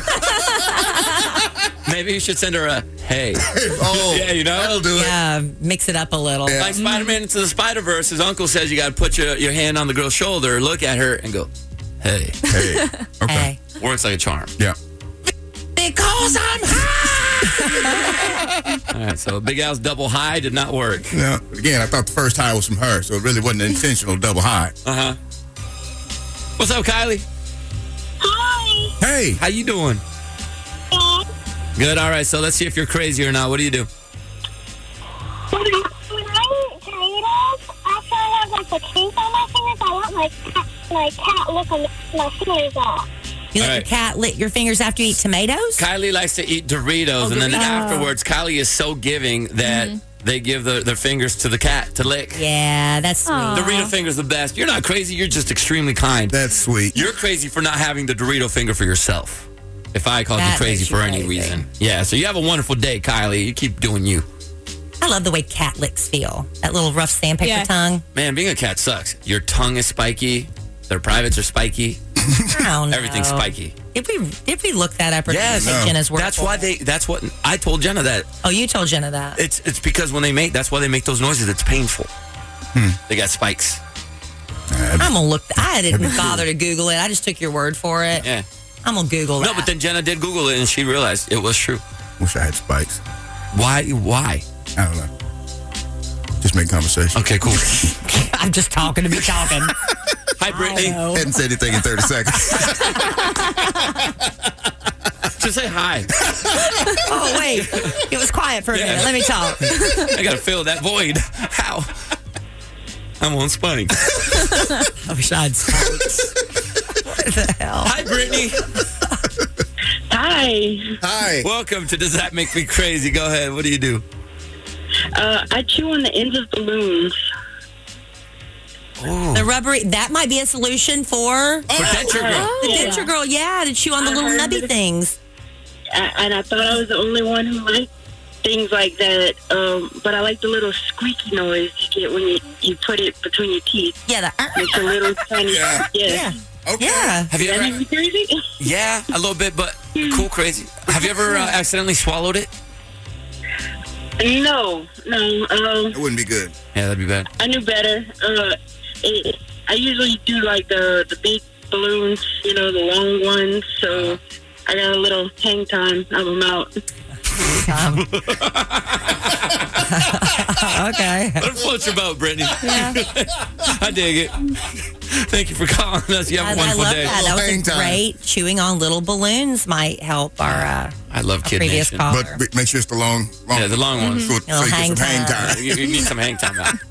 Speaker 3: Maybe you should send her a hey.
Speaker 4: Oh,
Speaker 3: Yeah, you know?
Speaker 4: that'll do it.
Speaker 5: Yeah, mix it up a little.
Speaker 4: Yeah.
Speaker 3: Like Spider-Man Into the Spider-Verse, his uncle says you got to put your, your hand on the girl's shoulder, look at her, and go, hey.
Speaker 4: Hey. Okay.
Speaker 5: Hey.
Speaker 3: Works like a charm.
Speaker 4: Yeah.
Speaker 5: Because I'm high.
Speaker 3: All right, so Big Al's double high did not work.
Speaker 4: Yeah. Again, I thought the first high was from her, so it really wasn't an intentional double high.
Speaker 3: Uh-huh. What's up, Kylie?
Speaker 8: Hi.
Speaker 4: Hey.
Speaker 3: How you doing? Good, all right, so let's see if you're crazy or not. What do you do?
Speaker 8: When I, when I eat tomatoes, after I have like the taste on my fingers, I let my cat, my cat lick on my fingers off.
Speaker 5: You let
Speaker 3: All
Speaker 5: your
Speaker 3: right.
Speaker 5: cat lick your fingers after you eat tomatoes?
Speaker 3: Kylie likes to eat Doritos, and then
Speaker 5: Doritos.
Speaker 3: afterwards, Kylie is so giving that they give the, their fingers to the cat to lick.
Speaker 5: Yeah, that's sweet.
Speaker 6: Aw.
Speaker 3: Dorito finger's the best. You're not crazy. You're just extremely kind.
Speaker 4: That's sweet.
Speaker 3: You're crazy for not having the Dorito finger for yourself. If I called
Speaker 5: That
Speaker 3: you crazy
Speaker 5: makes you
Speaker 3: for any
Speaker 5: crazy.
Speaker 3: reason. Yeah, so you have a wonderful day, Kylie. You keep doing you.
Speaker 5: I love the way cat licks feel. That little rough sandpaper
Speaker 6: Yeah.
Speaker 5: tongue.
Speaker 3: Man, being a cat sucks. Your tongue is spiky. Their privates are spiky.
Speaker 5: I don't know.
Speaker 3: Everything's spiky.
Speaker 5: Did we did we look that up or
Speaker 3: Yes.
Speaker 5: did we take
Speaker 4: No.
Speaker 5: Jenna's word?
Speaker 3: That's
Speaker 5: for
Speaker 3: why
Speaker 5: it?
Speaker 3: they. That's what I told Jenna that.
Speaker 5: Oh, you told Jenna that.
Speaker 3: It's it's because when they make. That's why they make those noises. It's painful. They got spikes.
Speaker 5: I'm gonna look. I didn't bother to Google it. I just took your word for it.
Speaker 3: Yeah.
Speaker 5: I'm gonna Google
Speaker 3: No,
Speaker 5: that.
Speaker 3: but then Jenna did Google it and she realized it was true.
Speaker 4: Wish I had spikes.
Speaker 3: Why? Why?
Speaker 4: I don't know. Just make conversation.
Speaker 3: Okay, cool.
Speaker 5: I'm just talking to be talking.
Speaker 3: Hi, Brittany.
Speaker 4: Hadn't said anything in thirty seconds.
Speaker 3: Just say hi.
Speaker 5: Oh wait, it was quiet for a
Speaker 3: Yeah.
Speaker 5: minute. Let me talk.
Speaker 3: I gotta fill that void. How? I'm on spikes.
Speaker 5: I wish I had spikes. What the hell?
Speaker 3: Hi, Brittany.
Speaker 7: Hi.
Speaker 4: Hi.
Speaker 3: Welcome to Does That Make Me Crazy? Go ahead. What do you do?
Speaker 7: Uh, I chew on the ends of balloons.
Speaker 5: The rubbery. That might be a solution for
Speaker 3: For denture girl.
Speaker 5: the denture girl. Yeah, to chew on the
Speaker 7: I
Speaker 5: little
Speaker 7: heard
Speaker 5: nubby
Speaker 7: it.
Speaker 5: things.
Speaker 7: I, and I thought I was the only one who liked things like that. Um, but I like the little squeaky noise you get when you, you put it between your teeth.
Speaker 5: Yeah, the.
Speaker 7: It's a little tiny.
Speaker 4: Yeah.
Speaker 5: Yeah.
Speaker 4: Okay.
Speaker 5: Yeah.
Speaker 3: Have you
Speaker 7: That
Speaker 3: ever?
Speaker 7: makes me crazy?
Speaker 3: Yeah, a little bit, but cool, crazy. Have you ever uh, accidentally swallowed it?
Speaker 7: No, no. Um,
Speaker 4: It wouldn't be good.
Speaker 3: Yeah, that'd be bad.
Speaker 7: I knew better. Uh, it, I usually do like the the big balloons, you know, the long ones. So I got a little hang time of them out.
Speaker 5: Um, okay.
Speaker 3: Let it float your boat, Brittany. I dig it. Thank you for calling us. You have
Speaker 5: I,
Speaker 3: a
Speaker 5: I
Speaker 3: wonderful
Speaker 5: love
Speaker 3: day.
Speaker 5: that. That was
Speaker 4: Hang
Speaker 5: a
Speaker 4: time.
Speaker 5: great. Chewing on little balloons might help our, uh,
Speaker 3: I love
Speaker 5: our
Speaker 3: Kid
Speaker 5: previous
Speaker 3: Nation.
Speaker 5: caller.
Speaker 4: But be- make sure it's the long, long
Speaker 3: Yeah, the long ones.
Speaker 4: So, so
Speaker 5: Little
Speaker 4: you get
Speaker 5: hang
Speaker 4: some hang
Speaker 5: time.
Speaker 4: time.
Speaker 3: You, you need some hang time out.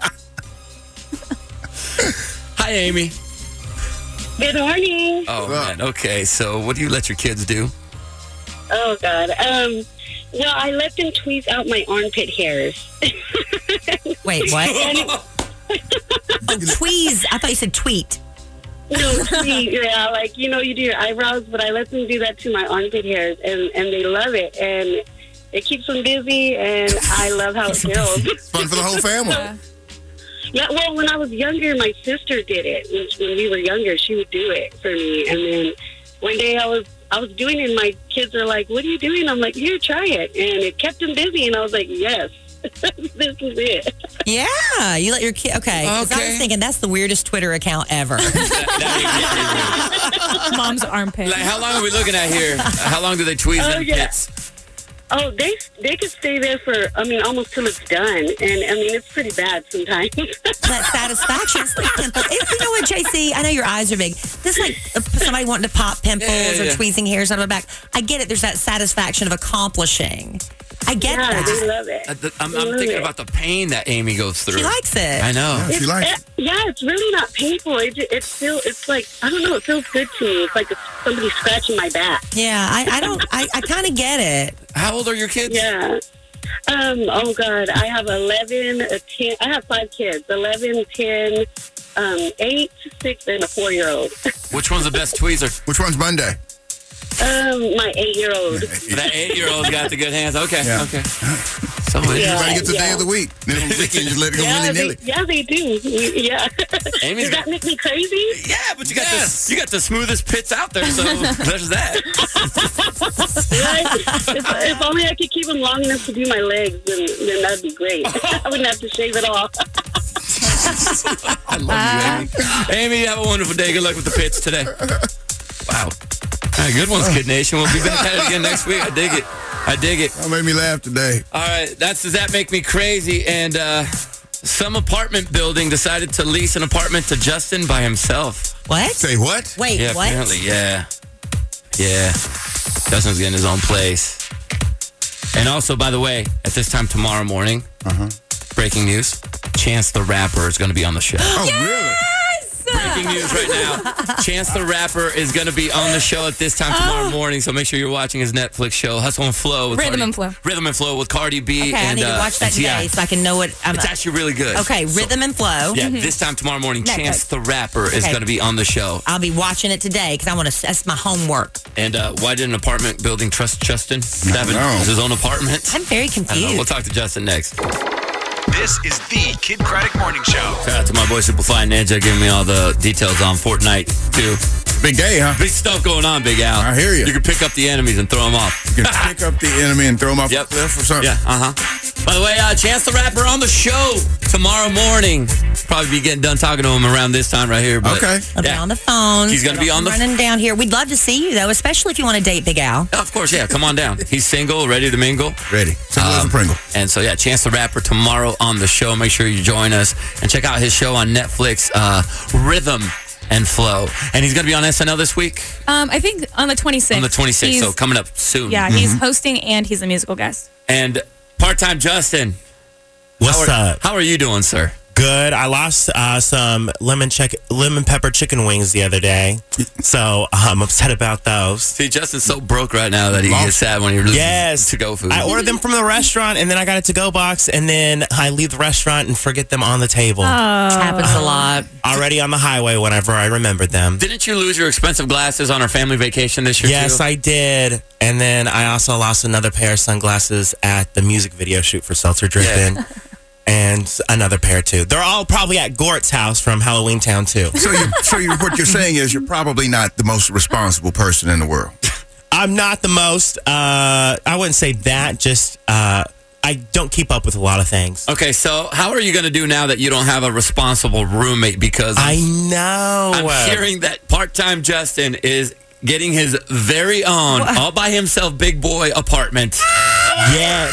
Speaker 3: Hi, Amy.
Speaker 7: Good morning.
Speaker 3: Oh,
Speaker 4: What's up?
Speaker 3: man. Okay, so what do you let your kids do?
Speaker 7: Oh God. Um. Well, I let them tweeze out my armpit hairs.
Speaker 5: Wait, what? oh, tweeze. I thought you said tweet.
Speaker 7: No, tweeze. Yeah, like you know, you do your eyebrows, but I let them do that to my armpit hairs, and and they love it, and it keeps them busy, and I love how it feels.
Speaker 4: It's fun for the whole family.
Speaker 7: Yeah, well, when I was younger, my sister did it. When, when we were younger, she would do it for me. And then one day I was I was doing it, and my kids are like, what are you doing? I'm like, here, try it. And it kept them busy, and I was like, yes, this is it.
Speaker 5: Yeah, you let your kid. Okay, 'cause I
Speaker 3: Okay.
Speaker 5: was thinking that's the weirdest Twitter account ever.
Speaker 3: That- that
Speaker 6: Mom's armpit.
Speaker 3: ain't- like, how long are we looking at here? How long do they tweeze
Speaker 7: Oh,
Speaker 3: them
Speaker 7: yeah.
Speaker 3: pits?
Speaker 9: Oh, they they could stay there for, I mean, almost till it's done. And, I mean, it's pretty bad sometimes.
Speaker 5: That satisfaction. It's like pimple. It- you know what, J C? I know your eyes are big. This is like uh, somebody wanting to pop pimples
Speaker 3: Yeah, yeah, yeah.
Speaker 5: or tweezing hairs out of the back. I get it. There's that satisfaction of accomplishing. I get
Speaker 9: Yeah,
Speaker 5: that.
Speaker 9: they love it.
Speaker 3: Uh, the- I'm,
Speaker 9: They
Speaker 3: I'm
Speaker 9: love
Speaker 3: thinking
Speaker 9: it.
Speaker 3: about the pain that Amy goes through.
Speaker 5: She likes it.
Speaker 3: I know.
Speaker 4: Yeah, she
Speaker 9: It's-
Speaker 4: likes
Speaker 9: it-
Speaker 4: it.
Speaker 9: Yeah, it's really not painful. It, ju- it's still, it's like, I don't know, it feels good to me. It's like it's somebody scratching my back.
Speaker 5: Yeah, I, I don't. I, I kind of get it.
Speaker 3: How old are your kids?
Speaker 9: Yeah. Um, oh, God. I have eleven, a ten. I have five kids. eleven, ten, um, eight, six, and a four-year-old.
Speaker 3: Which one's the best tweezer?
Speaker 4: Which one's Monday?
Speaker 9: Um, my eight-year-old.
Speaker 3: That eight-year-old's got the good hands. Okay,
Speaker 4: Yeah.
Speaker 3: okay. So
Speaker 9: Yeah.
Speaker 4: Everybody gets a day
Speaker 9: yeah.
Speaker 4: of the week. Then on the weekend, you just let it go
Speaker 9: Yeah, they,
Speaker 4: willy-nilly.
Speaker 9: yeah, they do. Yeah.
Speaker 3: Amy's
Speaker 9: Does that make me crazy?
Speaker 3: Yeah, but you got the you got the smoothest pits out there, so there's that.
Speaker 9: Right? if, if only I could keep them long enough to do my legs, then, then that'd be great. I wouldn't have to shave it off.
Speaker 3: I love you, Amy. Amy, have a wonderful day. Good luck with the pits today. Wow. All right, good ones, Kid Nation. We'll be back at it again next week. I dig it. I dig it.
Speaker 4: That made me laugh today.
Speaker 3: All right, that's Does That Make Me Crazy? And uh, some apartment building decided to lease an apartment to Justin by himself.
Speaker 5: What?
Speaker 4: Say what?
Speaker 5: Wait,
Speaker 3: Yeah,
Speaker 5: what?
Speaker 3: apparently, yeah. Yeah. Justin's getting his own place. And also, by the way, at this time tomorrow morning,
Speaker 4: Uh-huh.
Speaker 3: breaking news, Chance the Rapper is going to be on the show.
Speaker 4: Oh, really?
Speaker 3: Breaking news right now. Chance the Rapper is going to be on the show at this time tomorrow morning, so make sure you're watching his Netflix show, Hustle and Flow. With
Speaker 6: Rhythm
Speaker 3: Cardi-
Speaker 6: and Flow.
Speaker 3: Rhythm and Flow with Cardi B.
Speaker 5: Okay, I
Speaker 3: and,
Speaker 5: need to
Speaker 3: uh,
Speaker 5: watch that
Speaker 3: and T I.
Speaker 5: today so I can know what I'm.
Speaker 3: It's actually really good.
Speaker 5: Okay,
Speaker 3: So-
Speaker 5: Rhythm and Flow.
Speaker 3: Yeah, this time tomorrow morning,
Speaker 5: Netflix.
Speaker 3: Chance the Rapper is
Speaker 5: Okay.
Speaker 3: going to be on the show.
Speaker 5: I'll be watching it today because I want to. That's my homework.
Speaker 3: And uh, why did an apartment building trust Justin? To have
Speaker 4: know.
Speaker 3: his own apartment?
Speaker 5: I'm very
Speaker 3: I don't know.
Speaker 5: confused.
Speaker 3: We'll talk to Justin next.
Speaker 1: This is the Kid Craddock Morning Show.
Speaker 3: Shout out to my boy Simplify Ninja giving me all the details on Fortnite, too.
Speaker 4: Big day, huh?
Speaker 3: Big stuff going on, Big Al.
Speaker 4: I hear you.
Speaker 3: You can pick up the enemies and throw them off.
Speaker 4: You can pick up the enemy and throw him off
Speaker 3: Yep.
Speaker 4: the cliff or something.
Speaker 3: Yeah, uh huh. By the way, uh, Chance the Rapper on the show tomorrow morning. Probably be getting done talking to him around this time right here. But,
Speaker 4: Okay.
Speaker 5: I'll be
Speaker 3: yeah.
Speaker 5: on the phone.
Speaker 3: He's gonna be on the-
Speaker 5: running down here. We'd love to see you though, especially if you want to date Big Al.
Speaker 3: Of course, yeah. Come on down. He's single, ready to mingle.
Speaker 4: Ready. Simple as a
Speaker 3: Um,
Speaker 4: Pringle.
Speaker 3: And so, yeah, Chance the Rapper tomorrow on the show. Make sure you join us and check out his show on Netflix, uh, Rhythm and Flow. And he's going to be on S N L this week
Speaker 6: Um, I think on the twenty-sixth.
Speaker 3: on the twenty-sixth,
Speaker 6: He's-
Speaker 3: so coming up soon.
Speaker 6: Yeah, he's hosting and he's a musical guest.
Speaker 3: And part-time Justin,
Speaker 10: What's
Speaker 3: how are,
Speaker 10: up?
Speaker 3: how are you doing, sir?
Speaker 10: Good. I lost uh, some lemon check lemon pepper chicken wings the other day, so I'm upset about those.
Speaker 3: See, Justin's so broke right now that he
Speaker 4: Lost.
Speaker 3: gets sad when he loses
Speaker 10: Yes,
Speaker 3: to-go food.
Speaker 10: I ordered them from the restaurant, and then I got a to-go box, and then I leave the restaurant and forget them on the table.
Speaker 5: Happens a lot.
Speaker 10: Already on the highway whenever I remembered them.
Speaker 3: Didn't you lose your expensive glasses on our family vacation this year,
Speaker 10: Yes,
Speaker 3: too?
Speaker 10: I did. And then I also lost another pair of sunglasses at the music video shoot for Seltzer Drippin'. And another pair too. They're all probably at Gort's house from Halloween Town too.
Speaker 4: So, you, so you, what you're saying is you're probably not the most responsible person in the world.
Speaker 10: I'm not the most. Uh, I wouldn't say that. Just uh, I don't keep up with a lot of things.
Speaker 3: Okay, so how are you going to do now that you don't have a responsible roommate? Because
Speaker 10: I know.
Speaker 3: I'm hearing that part-time Justin is getting his very own, all by himself, big boy apartment.
Speaker 10: Yes.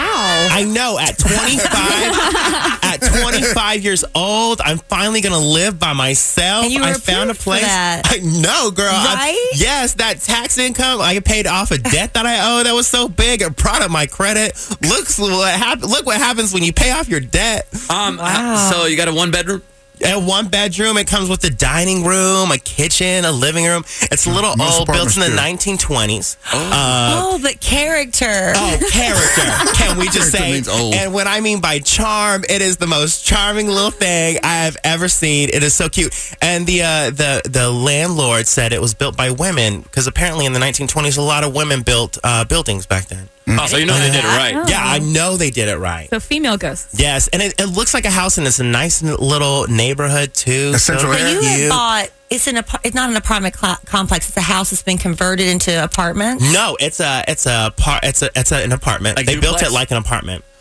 Speaker 10: I know. At twenty-five, at twenty-five years old, I'm finally gonna live by myself.
Speaker 5: And you were
Speaker 10: I found a
Speaker 5: approved for
Speaker 10: place.
Speaker 5: that.
Speaker 10: I know, girl. I-
Speaker 5: Right?
Speaker 10: yes, that tax income. I paid off a debt that I owed that was so big. It brought up my credit. Looks what hap- Look what happens when you pay off your debt.
Speaker 3: Um,
Speaker 5: Wow.
Speaker 3: So you got a one-bedroom?
Speaker 10: And one bedroom, it comes with a dining room, a kitchen, a living room. It's a little
Speaker 4: Most
Speaker 10: old, built in the
Speaker 4: apartments do.
Speaker 10: nineteen twenties.
Speaker 5: oh, but character.
Speaker 10: Oh, character. Can we just
Speaker 4: Character
Speaker 10: say?
Speaker 4: means old.
Speaker 10: And what I mean by charm, it is the most charming little thing I have ever seen. It is so cute. And the uh, the the landlord said it was built by women because apparently in the nineteen twenties, a lot of women built uh, buildings back then.
Speaker 3: Oh, so you know they did it right.
Speaker 10: Yeah, I know they did it right.
Speaker 6: So female ghosts.
Speaker 10: Yes, and it, it looks like a house, and it's a nice little neighborhood too.
Speaker 4: A central
Speaker 10: so
Speaker 4: area?
Speaker 5: you
Speaker 10: cute.
Speaker 5: had bought. It's an. apar- It's not an apartment cl- complex. It's a house that's been converted into apartments.
Speaker 10: No, it's a it's a par- it's a it's a, an apartment.
Speaker 3: Like
Speaker 10: they built
Speaker 3: duplex?
Speaker 10: it like an apartment.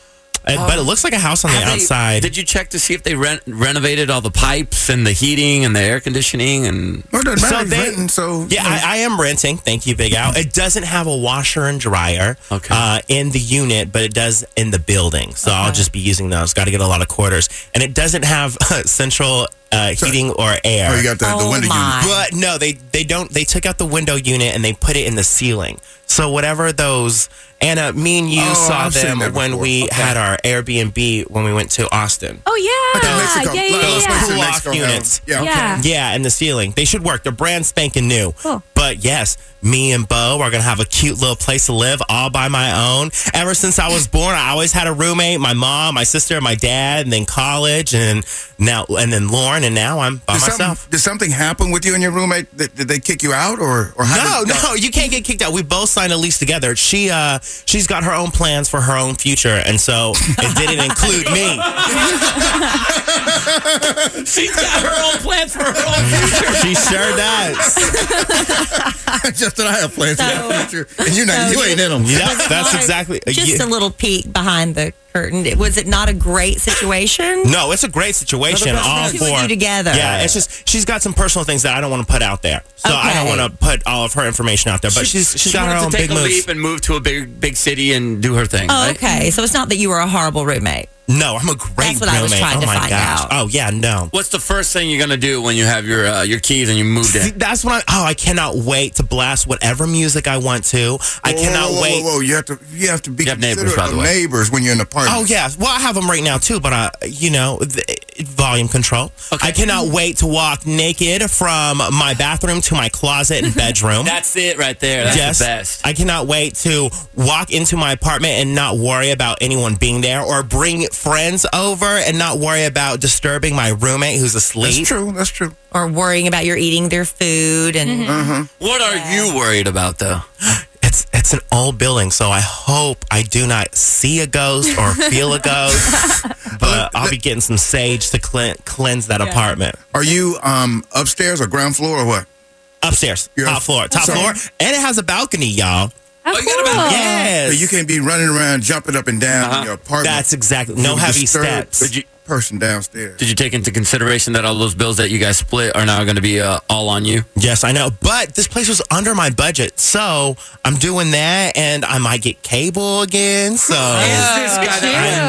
Speaker 10: Uh, but it looks like a house on the
Speaker 3: Have they-
Speaker 10: outside.
Speaker 3: Did you check to see if they rent, renovated all the pipes and the heating and the air conditioning? And
Speaker 4: Well, it doesn't matter.
Speaker 10: So
Speaker 4: He's
Speaker 10: they-
Speaker 4: renting, so
Speaker 10: Yeah, I, I am renting. Thank you, Big Al. It doesn't have a washer and dryer
Speaker 3: Okay.
Speaker 10: uh, in the unit, but it does in the building. So I'll just be using those. Got to get a lot of quarters. And it doesn't have uh, central uh, heating or air.
Speaker 4: oh, you got the, the
Speaker 5: Oh,
Speaker 4: window
Speaker 5: my.
Speaker 4: unit.
Speaker 10: But no, they they don't. They took out the window unit and they put it in the ceiling. So whatever those, Anna, me and you
Speaker 4: Oh,
Speaker 10: saw
Speaker 4: I've seen
Speaker 10: them
Speaker 4: that
Speaker 10: when
Speaker 4: before.
Speaker 10: we
Speaker 4: Okay.
Speaker 10: had our Airbnb when we went to Austin.
Speaker 6: Oh yeah,
Speaker 4: Okay, Mexico.
Speaker 6: yeah, yeah,
Speaker 4: Those
Speaker 6: yeah.
Speaker 4: places in
Speaker 10: Cool
Speaker 4: Mexico
Speaker 10: off
Speaker 4: have-
Speaker 10: units.
Speaker 4: Yeah.
Speaker 6: Yeah.
Speaker 10: Yeah, in the ceiling. They should work. They're brand spanking new.
Speaker 6: Cool.
Speaker 10: But yes, me and Bo are going to have a cute little place to live all by my own. Ever since I was born, I always had a roommate, my mom, my sister, my dad, and then college, and now and then Lauren, and now I'm by
Speaker 4: Did
Speaker 10: myself.
Speaker 4: something, did something happen with you and your roommate? Did, did they kick you out or or how
Speaker 10: No,
Speaker 4: did,
Speaker 10: no, you can't get kicked out. We both signed a lease together. She, uh, she's got her own plans for her own future, and so it didn't include me.
Speaker 3: she's got her own plans for her own future.
Speaker 10: She sure does.
Speaker 4: Just that I have plans for
Speaker 5: So-
Speaker 4: the future, and you not,
Speaker 5: so
Speaker 4: you ain't in them.
Speaker 10: Yeah, that's
Speaker 5: Like,
Speaker 10: exactly.
Speaker 5: Just
Speaker 10: yeah.
Speaker 5: a little peek behind the curtain. Was it not a great situation?
Speaker 10: No, it's a great situation.
Speaker 3: Well, the
Speaker 10: All
Speaker 3: best
Speaker 5: Two of
Speaker 10: for
Speaker 5: you together.
Speaker 10: Yeah, it's just she's got some personal things that I don't want to put out there, so I don't
Speaker 5: Okay.
Speaker 10: want to put all of her information out there. But she's she's
Speaker 3: she
Speaker 10: got her
Speaker 3: wanted
Speaker 10: own
Speaker 3: to take
Speaker 10: big
Speaker 3: a
Speaker 10: moves.
Speaker 3: leap and move to a big big city and do her thing.
Speaker 5: Oh,
Speaker 3: right?
Speaker 5: okay. So it's not that you were a horrible roommate.
Speaker 10: No, I'm a great
Speaker 5: That's what I was
Speaker 10: roommate.
Speaker 5: trying
Speaker 10: oh
Speaker 5: to
Speaker 10: my
Speaker 5: find
Speaker 10: gosh.
Speaker 5: out.
Speaker 10: Oh yeah, no.
Speaker 3: What's the first thing you're gonna do when you have your uh, your keys and you moved
Speaker 10: See,
Speaker 3: in?
Speaker 10: that's what I. Oh, I cannot wait to blast whatever music I want to. I
Speaker 4: Whoa,
Speaker 10: cannot
Speaker 4: whoa, whoa,
Speaker 10: wait.
Speaker 4: Whoa, whoa, you have to you have to be
Speaker 3: You have neighbors,
Speaker 4: considerate
Speaker 3: by the
Speaker 4: of
Speaker 3: way.
Speaker 4: neighbors when you're in the apartment.
Speaker 10: Oh yeah, well I have them right now too, but uh, you know, the, volume control.
Speaker 3: Okay.
Speaker 10: I cannot wait to walk naked from my bathroom to my closet and bedroom.
Speaker 3: That's it right there. That's
Speaker 10: yes,
Speaker 3: the best.
Speaker 10: I cannot wait to walk into my apartment and not worry about anyone being there, or bring friends over and not worry about disturbing my roommate who's asleep.
Speaker 4: That's true. That's true.
Speaker 5: Or worrying about your eating their food and
Speaker 3: What are you worried about though?
Speaker 10: It's it's an old building, so I hope I do not see a ghost or feel a ghost. But I'll be getting some sage to clean, cleanse that apartment.
Speaker 4: Are you um upstairs or ground floor or what?
Speaker 10: Upstairs,
Speaker 4: You're
Speaker 10: top
Speaker 4: up-
Speaker 10: floor, top
Speaker 4: So-
Speaker 10: floor, and it has a balcony, y'all.
Speaker 6: How
Speaker 3: Oh, you got a
Speaker 6: cool.
Speaker 3: balcony.
Speaker 10: Yes,
Speaker 4: So you can't be running around, jumping up and down
Speaker 3: Uh-huh.
Speaker 4: in your apartment.
Speaker 10: That's exactly
Speaker 4: You
Speaker 10: no
Speaker 4: would
Speaker 10: heavy
Speaker 4: disturb
Speaker 10: steps.
Speaker 4: the
Speaker 3: Did you-
Speaker 4: person downstairs.
Speaker 3: Did you take into consideration that all those bills that you guys split are now going to be uh, all on you?
Speaker 10: Yes, I know. But this place was under my budget. So I'm doing that, and I might get cable again. So
Speaker 3: this guy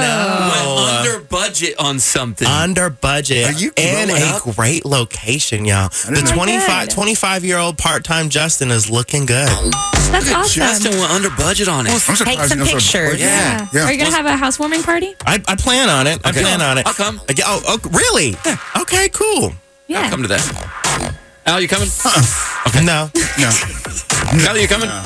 Speaker 10: I
Speaker 3: went
Speaker 10: know.
Speaker 3: under budget on something?
Speaker 10: Under budget
Speaker 4: Are you
Speaker 10: and
Speaker 4: growing
Speaker 10: a
Speaker 4: up?
Speaker 10: great location, y'all. The
Speaker 4: didn't know.
Speaker 10: twenty-five,
Speaker 6: Good.
Speaker 10: twenty-five year old part time Justin is looking good.
Speaker 6: That's awesome.
Speaker 3: Justin went under budget on it.
Speaker 4: I'm surprised
Speaker 5: take some
Speaker 4: you know so-
Speaker 5: pictures.
Speaker 3: Yeah.
Speaker 4: Yeah.
Speaker 6: Are you gonna have a housewarming party?
Speaker 10: I, I plan on it.
Speaker 3: Okay.
Speaker 10: I plan on it.
Speaker 3: I'll come.
Speaker 10: I get- oh, oh, really? Okay, cool.
Speaker 6: Yeah.
Speaker 3: I'll come to that. Al, you coming?
Speaker 10: Okay. No.
Speaker 4: No.
Speaker 3: Al, you coming?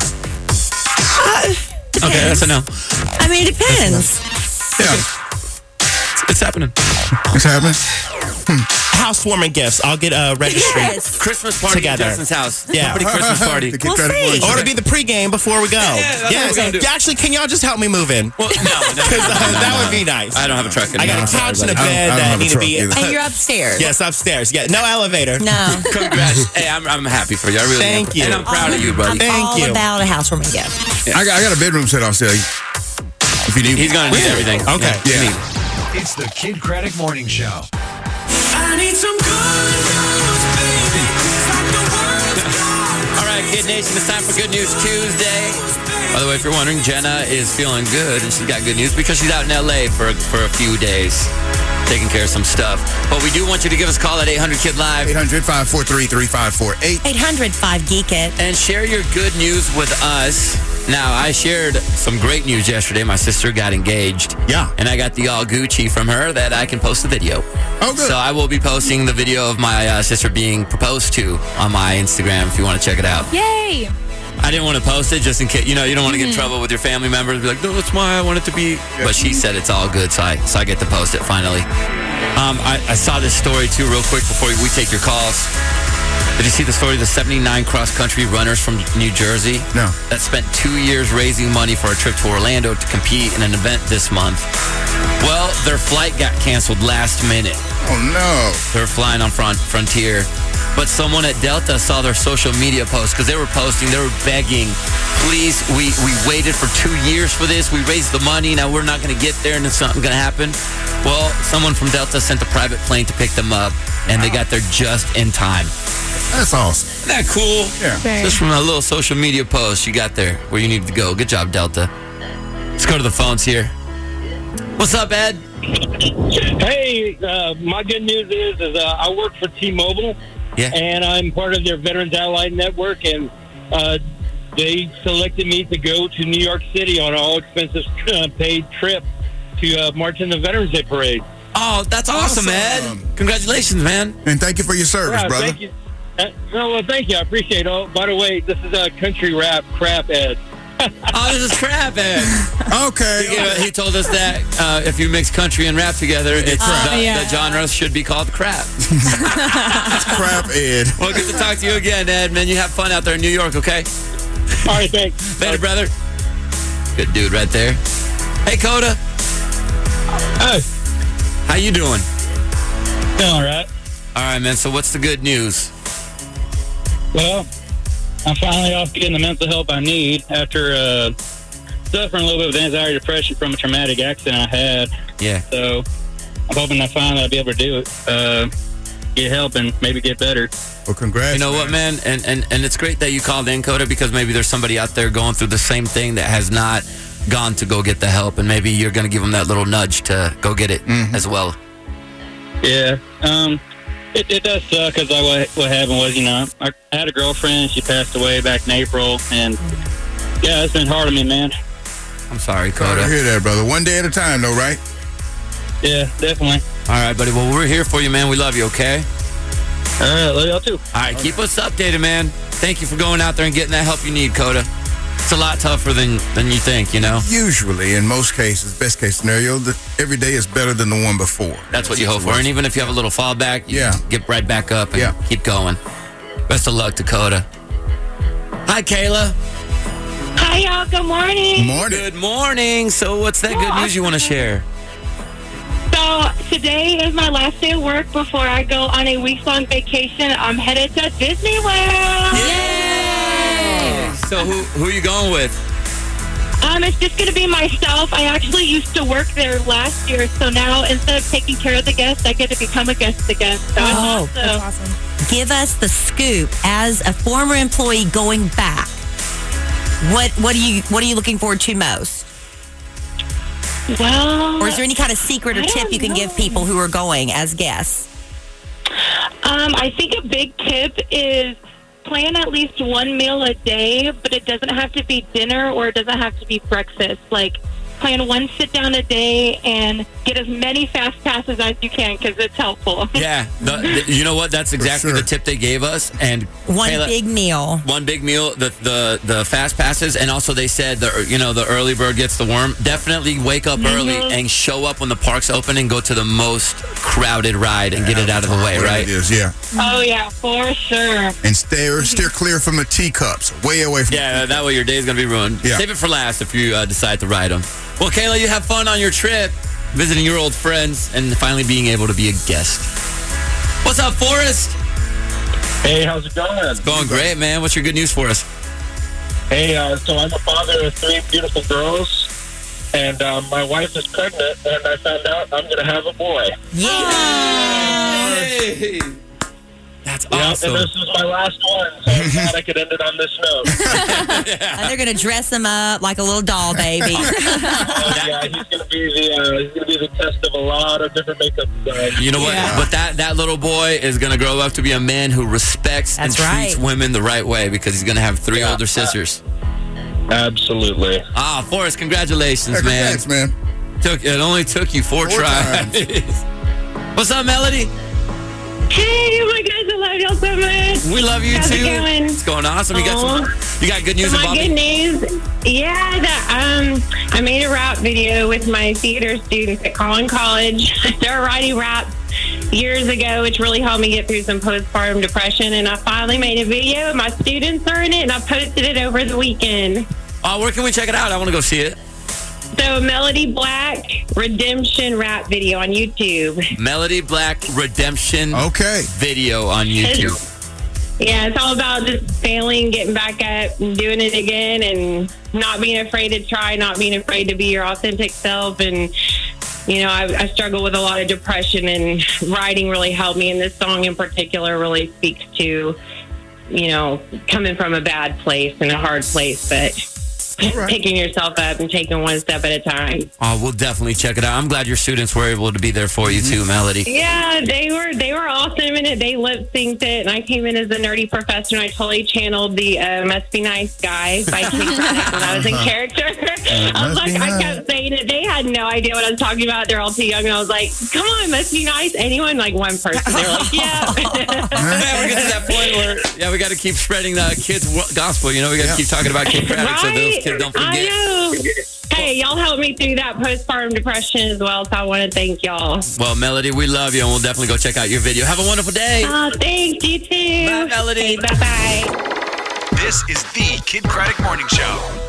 Speaker 3: Okay, that's a no.
Speaker 5: I mean, it depends.
Speaker 4: Yeah.
Speaker 3: It's happening.
Speaker 4: What's happening?
Speaker 10: Housewarming gifts. I'll get a registry.
Speaker 5: Yes.
Speaker 3: Christmas party
Speaker 10: Together.
Speaker 3: at Justin's house.
Speaker 10: Yeah.
Speaker 3: Company Christmas party.
Speaker 4: To keep
Speaker 5: We'll
Speaker 4: that
Speaker 5: see.
Speaker 4: voice.
Speaker 10: Or to be the pregame before we go.
Speaker 3: Yeah, that's what we're gonna do.
Speaker 10: Yeah, actually, can y'all just help me move in?
Speaker 3: Well, no, no, no, no,
Speaker 10: Because
Speaker 3: no, no,
Speaker 10: that
Speaker 3: no.
Speaker 10: would be nice.
Speaker 3: I don't have a truck anymore.
Speaker 10: I got a
Speaker 3: Sorry,
Speaker 10: couch and a
Speaker 3: buddy.
Speaker 10: bed
Speaker 4: I don't
Speaker 10: that
Speaker 4: have a
Speaker 10: need to
Speaker 4: truck
Speaker 10: be.
Speaker 4: either.
Speaker 5: And you're upstairs.
Speaker 10: Yes, upstairs. Yeah, no elevator.
Speaker 5: No.
Speaker 3: Congrats. Hey, I'm, I'm happy for you. I really
Speaker 10: Thank
Speaker 3: am.
Speaker 10: you.
Speaker 3: And I'm proud of you, buddy.
Speaker 5: I'm
Speaker 10: Thank
Speaker 5: all
Speaker 10: you.
Speaker 5: about a housewarming gift.
Speaker 4: I got, I got a bedroom set off sale. If you need
Speaker 3: He's going to need
Speaker 10: Really?
Speaker 3: everything.
Speaker 10: Okay.
Speaker 3: Yeah.
Speaker 4: Yeah.
Speaker 11: It's the Kid Craddock Morning Show.
Speaker 12: I need some good news, baby. Like the world's gone.
Speaker 3: All right, Kid Nation, it's time for Good News Tuesday. By the way, if you're wondering, Jenna is feeling good, and she's got good news because she's out in L A for, for a few days, taking care of some stuff. But we do want you to give us a call at eight hundred Kid Live
Speaker 4: eight hundred, five four three, three five four eight.
Speaker 5: eight hundred five Geek It.
Speaker 3: and share your good news with us. Now, I shared some great news yesterday. My sister got engaged.
Speaker 4: Yeah.
Speaker 3: And I got the all Gucci from her that I can post the video.
Speaker 4: Oh, good.
Speaker 3: So I will be posting the video of my uh, sister being proposed to on my Instagram if you want to check it out.
Speaker 6: Yay.
Speaker 3: I didn't want to post it just in case, you know, you don't want to get in trouble with your family members. Be like, no, that's why I want it to be. But she said it's all good, so I, so I get to post it finally. Um, I, I saw this story too real quick before we take your calls. Did you see the story of the seventy-nine cross-country runners from New Jersey?
Speaker 4: No.
Speaker 3: That spent two years raising money for a trip to Orlando to compete in an event this month. Well, their flight got canceled last minute.
Speaker 4: Oh, no.
Speaker 3: They were flying on front, Frontier. But someone at Delta saw their social media posts because they were posting, they were begging Please, we, we waited for two years for this. We raised the money. Now we're not going to get there and it's something going to happen. Well, someone from Delta sent a private plane to pick them up, and wow. they got there just in time.
Speaker 4: That's awesome.
Speaker 3: Isn't that cool?
Speaker 4: Yeah.
Speaker 6: Very.
Speaker 3: Just from a little social media post, you got there where you needed to go. Good job, Delta. Let's go to the phones here. What's up, Ed?
Speaker 13: Hey, uh, my good news is, is uh, I work for T-Mobile,
Speaker 3: yeah.
Speaker 13: and I'm part of their Veterans Allied Network, and uh, they selected me to go to New York City on an all-expenses uh, paid trip to uh, march in the Veterans Day Parade.
Speaker 3: Oh, that's awesome,
Speaker 4: Awesome.
Speaker 3: Ed. Congratulations, man.
Speaker 4: And thank you for your service,
Speaker 13: Yeah,
Speaker 4: brother.
Speaker 13: Thank you. Uh, no, well, thank you. I appreciate it. Oh, by the way, this is a country rap crap, Ed.
Speaker 3: Oh, this is crap, Ed.
Speaker 4: Okay.
Speaker 3: He, gave- he told us that uh, if you mix country and rap together, it's
Speaker 6: crap.
Speaker 3: the,
Speaker 6: Yeah.
Speaker 3: the genre should be called crap.
Speaker 4: It's crap, Ed.
Speaker 3: Well, good to talk to you again, Ed. Man, you have fun out there in New York, okay?
Speaker 13: All right, thanks.
Speaker 3: Later, brother. Good dude right there. Hey, Coda.
Speaker 13: Hey,
Speaker 3: How you doing?
Speaker 13: doing all right.
Speaker 3: All right, man. So what's the good news?
Speaker 13: Well, I'm finally off getting the mental help I need after uh, suffering a little bit of anxiety depression from a traumatic accident I had.
Speaker 3: Yeah.
Speaker 13: So I'm hoping I finally I'll be able to do it, uh, get help, and maybe get better.
Speaker 4: Well, congrats.
Speaker 3: You know what, man? And, and and it's great that you called in, Coda, because maybe there's somebody out there going through the same thing that has not gone to go get the help, and maybe you're going to give them that little nudge to go get it
Speaker 4: Mhm.
Speaker 3: as well.
Speaker 13: Yeah, um, it, it does suck because what, what happened was, you know, I had a girlfriend. She passed away back in April, and yeah, it's been hard on me, man.
Speaker 3: I'm sorry,
Speaker 4: Coda. I
Speaker 3: Coda.
Speaker 4: hear that, brother. One day at a time, though, right?
Speaker 13: Yeah, definitely.
Speaker 3: All right, buddy. Well, we're here for you, man. We love you, okay?
Speaker 13: All right, love y'all too.
Speaker 3: All right, keep us updated, man. Thank you for going out there and getting that help you need, Coda. It's a lot tougher than, than you think, you know?
Speaker 4: Usually, in most cases, best case scenario, the, every day is better than the one before.
Speaker 3: That's what you hope for. And even if you have a little fallback, you
Speaker 4: Yeah.
Speaker 3: get right back up and
Speaker 4: Yeah.
Speaker 3: keep going. Best of luck, Dakota. Hi, Kayla.
Speaker 8: Hi, y'all. Good morning.
Speaker 4: Morning.
Speaker 3: Good morning. So what's that good news you want to share?
Speaker 8: So today is my last day of work before I go on a week-long vacation. I'm headed to Disney World.
Speaker 3: Yay! So who who are you going with?
Speaker 8: Um, it's just going to be myself. I actually used to work there last year, so now instead of taking care of the guests, I get to become a guest again. So
Speaker 5: Oh,
Speaker 8: I'm also,
Speaker 6: That's awesome.
Speaker 5: Give us the scoop as a former employee going back. What what are you what are you looking forward to most?
Speaker 8: well,
Speaker 5: Or is there any kind of secret or
Speaker 8: I
Speaker 5: tip
Speaker 8: don't
Speaker 5: you can give
Speaker 8: know.
Speaker 5: people who are going as guests?
Speaker 8: Um, I think a big tip is plan at least one meal a day, but it doesn't have to be dinner or it doesn't have to be breakfast. Like, plan one sit down a day and get as many fast passes as you can because it's helpful.
Speaker 3: Yeah, the, the- you know what? That's exactly
Speaker 4: sure.
Speaker 3: the tip they gave us. And
Speaker 5: One
Speaker 3: Kayla,
Speaker 5: big meal.
Speaker 3: one big meal, the, the the fast passes, and also they said the you know the early bird gets the worm. Definitely wake up early and show up when the park's open and go to the most crowded ride and get it out of the way,
Speaker 4: Whatever
Speaker 3: right?
Speaker 4: It is, yeah.
Speaker 8: Oh, yeah, for sure.
Speaker 4: And steer, steer clear from the teacups. Way away from
Speaker 3: Yeah, that way your day's gonna be ruined.
Speaker 4: Yeah.
Speaker 3: Save it for last if you uh, decide to ride them. Well, Kayla, you have fun on your trip, visiting your old friends, and finally being able to be a guest. What's up, Forrest?
Speaker 13: Hey, how's it going?
Speaker 3: Going great, man. What's your good news for us?
Speaker 13: Hey, uh, so I'm a father of three beautiful girls, and um, my wife is pregnant, and I found out I'm going to have a boy.
Speaker 3: Yay! That's awesome.
Speaker 13: Yeah, and this is my last one, so I'm glad I could end it on this note.
Speaker 5: And they're going to dress them up like a little doll baby.
Speaker 13: Oh, yeah, he's going to be the uh, he's going to be the test of a lot of different makeup designs.
Speaker 3: You know what?
Speaker 6: Yeah.
Speaker 3: But that, that little boy is going to grow up to be a man who respects
Speaker 5: That's
Speaker 3: and treats
Speaker 5: right.
Speaker 3: women the right way because he's going to have three
Speaker 13: Yeah.
Speaker 3: older sisters.
Speaker 13: Absolutely.
Speaker 3: Ah, Forrest, congratulations,
Speaker 4: Hey,
Speaker 3: man.
Speaker 4: congrats, man.
Speaker 3: Took It only took you four,
Speaker 4: Four
Speaker 3: tries. What's up, Melody?
Speaker 8: Hey, my guys, I love y'all so much.
Speaker 3: We love you
Speaker 8: How's it
Speaker 3: too.
Speaker 8: going?
Speaker 3: It's going awesome. You got some, you got good news
Speaker 14: So
Speaker 3: about
Speaker 14: my good
Speaker 3: me?
Speaker 14: news, yeah, that um, I made a rap video with my theater students at Collin College. They're writing raps years ago, which really helped me get through some postpartum depression. And I finally made a video. My students are in it, and I posted it over the weekend.
Speaker 3: Oh, where can we check it out? I want to go see it.
Speaker 14: So Melody Black Redemption rap video on YouTube.
Speaker 3: Melody Black Redemption
Speaker 4: Okay.
Speaker 3: video on YouTube.
Speaker 14: Yeah, it's all about just failing, getting back up, and doing it again, and not being afraid to try, not being afraid to be your authentic self. And, you know, I, I struggle with a lot of depression, and writing really helped me. And this song in particular really speaks to, you know, coming from a bad place and a hard place, but right. picking yourself up and taking one step at a time.
Speaker 3: Oh, we'll definitely check it out. I'm glad your students were able to be there for you too, Melody.
Speaker 14: Yeah, they were they were awesome in it. They lip synced it, and I came in as a nerdy professor, and I totally channeled the uh, "Must Be Nice" guy by Kid Craddock when I was in character. I was like, I kept saying it. They had no idea what I was talking about. They're all too young, and I was like, "Come on, must be nice." Anyone? Like one person. They were like, "Yeah."
Speaker 3: Yeah, we're getting to that point where yeah, we got to keep spreading the kids' gospel. You know, we got to
Speaker 4: Yeah.
Speaker 3: keep talking about Kid Craddock so those
Speaker 14: Right?
Speaker 3: kids don't
Speaker 14: I
Speaker 3: forget.
Speaker 14: know. Hey, y'all helped me through that postpartum depression as well, so I want to thank y'all.
Speaker 3: Well, Melody, we love you, and we'll definitely go check out your video. Have a wonderful day.
Speaker 14: Oh, thanks. You too.
Speaker 3: Bye, Melody.
Speaker 14: Bye bye.
Speaker 1: This is the Kid Craddock Morning Show.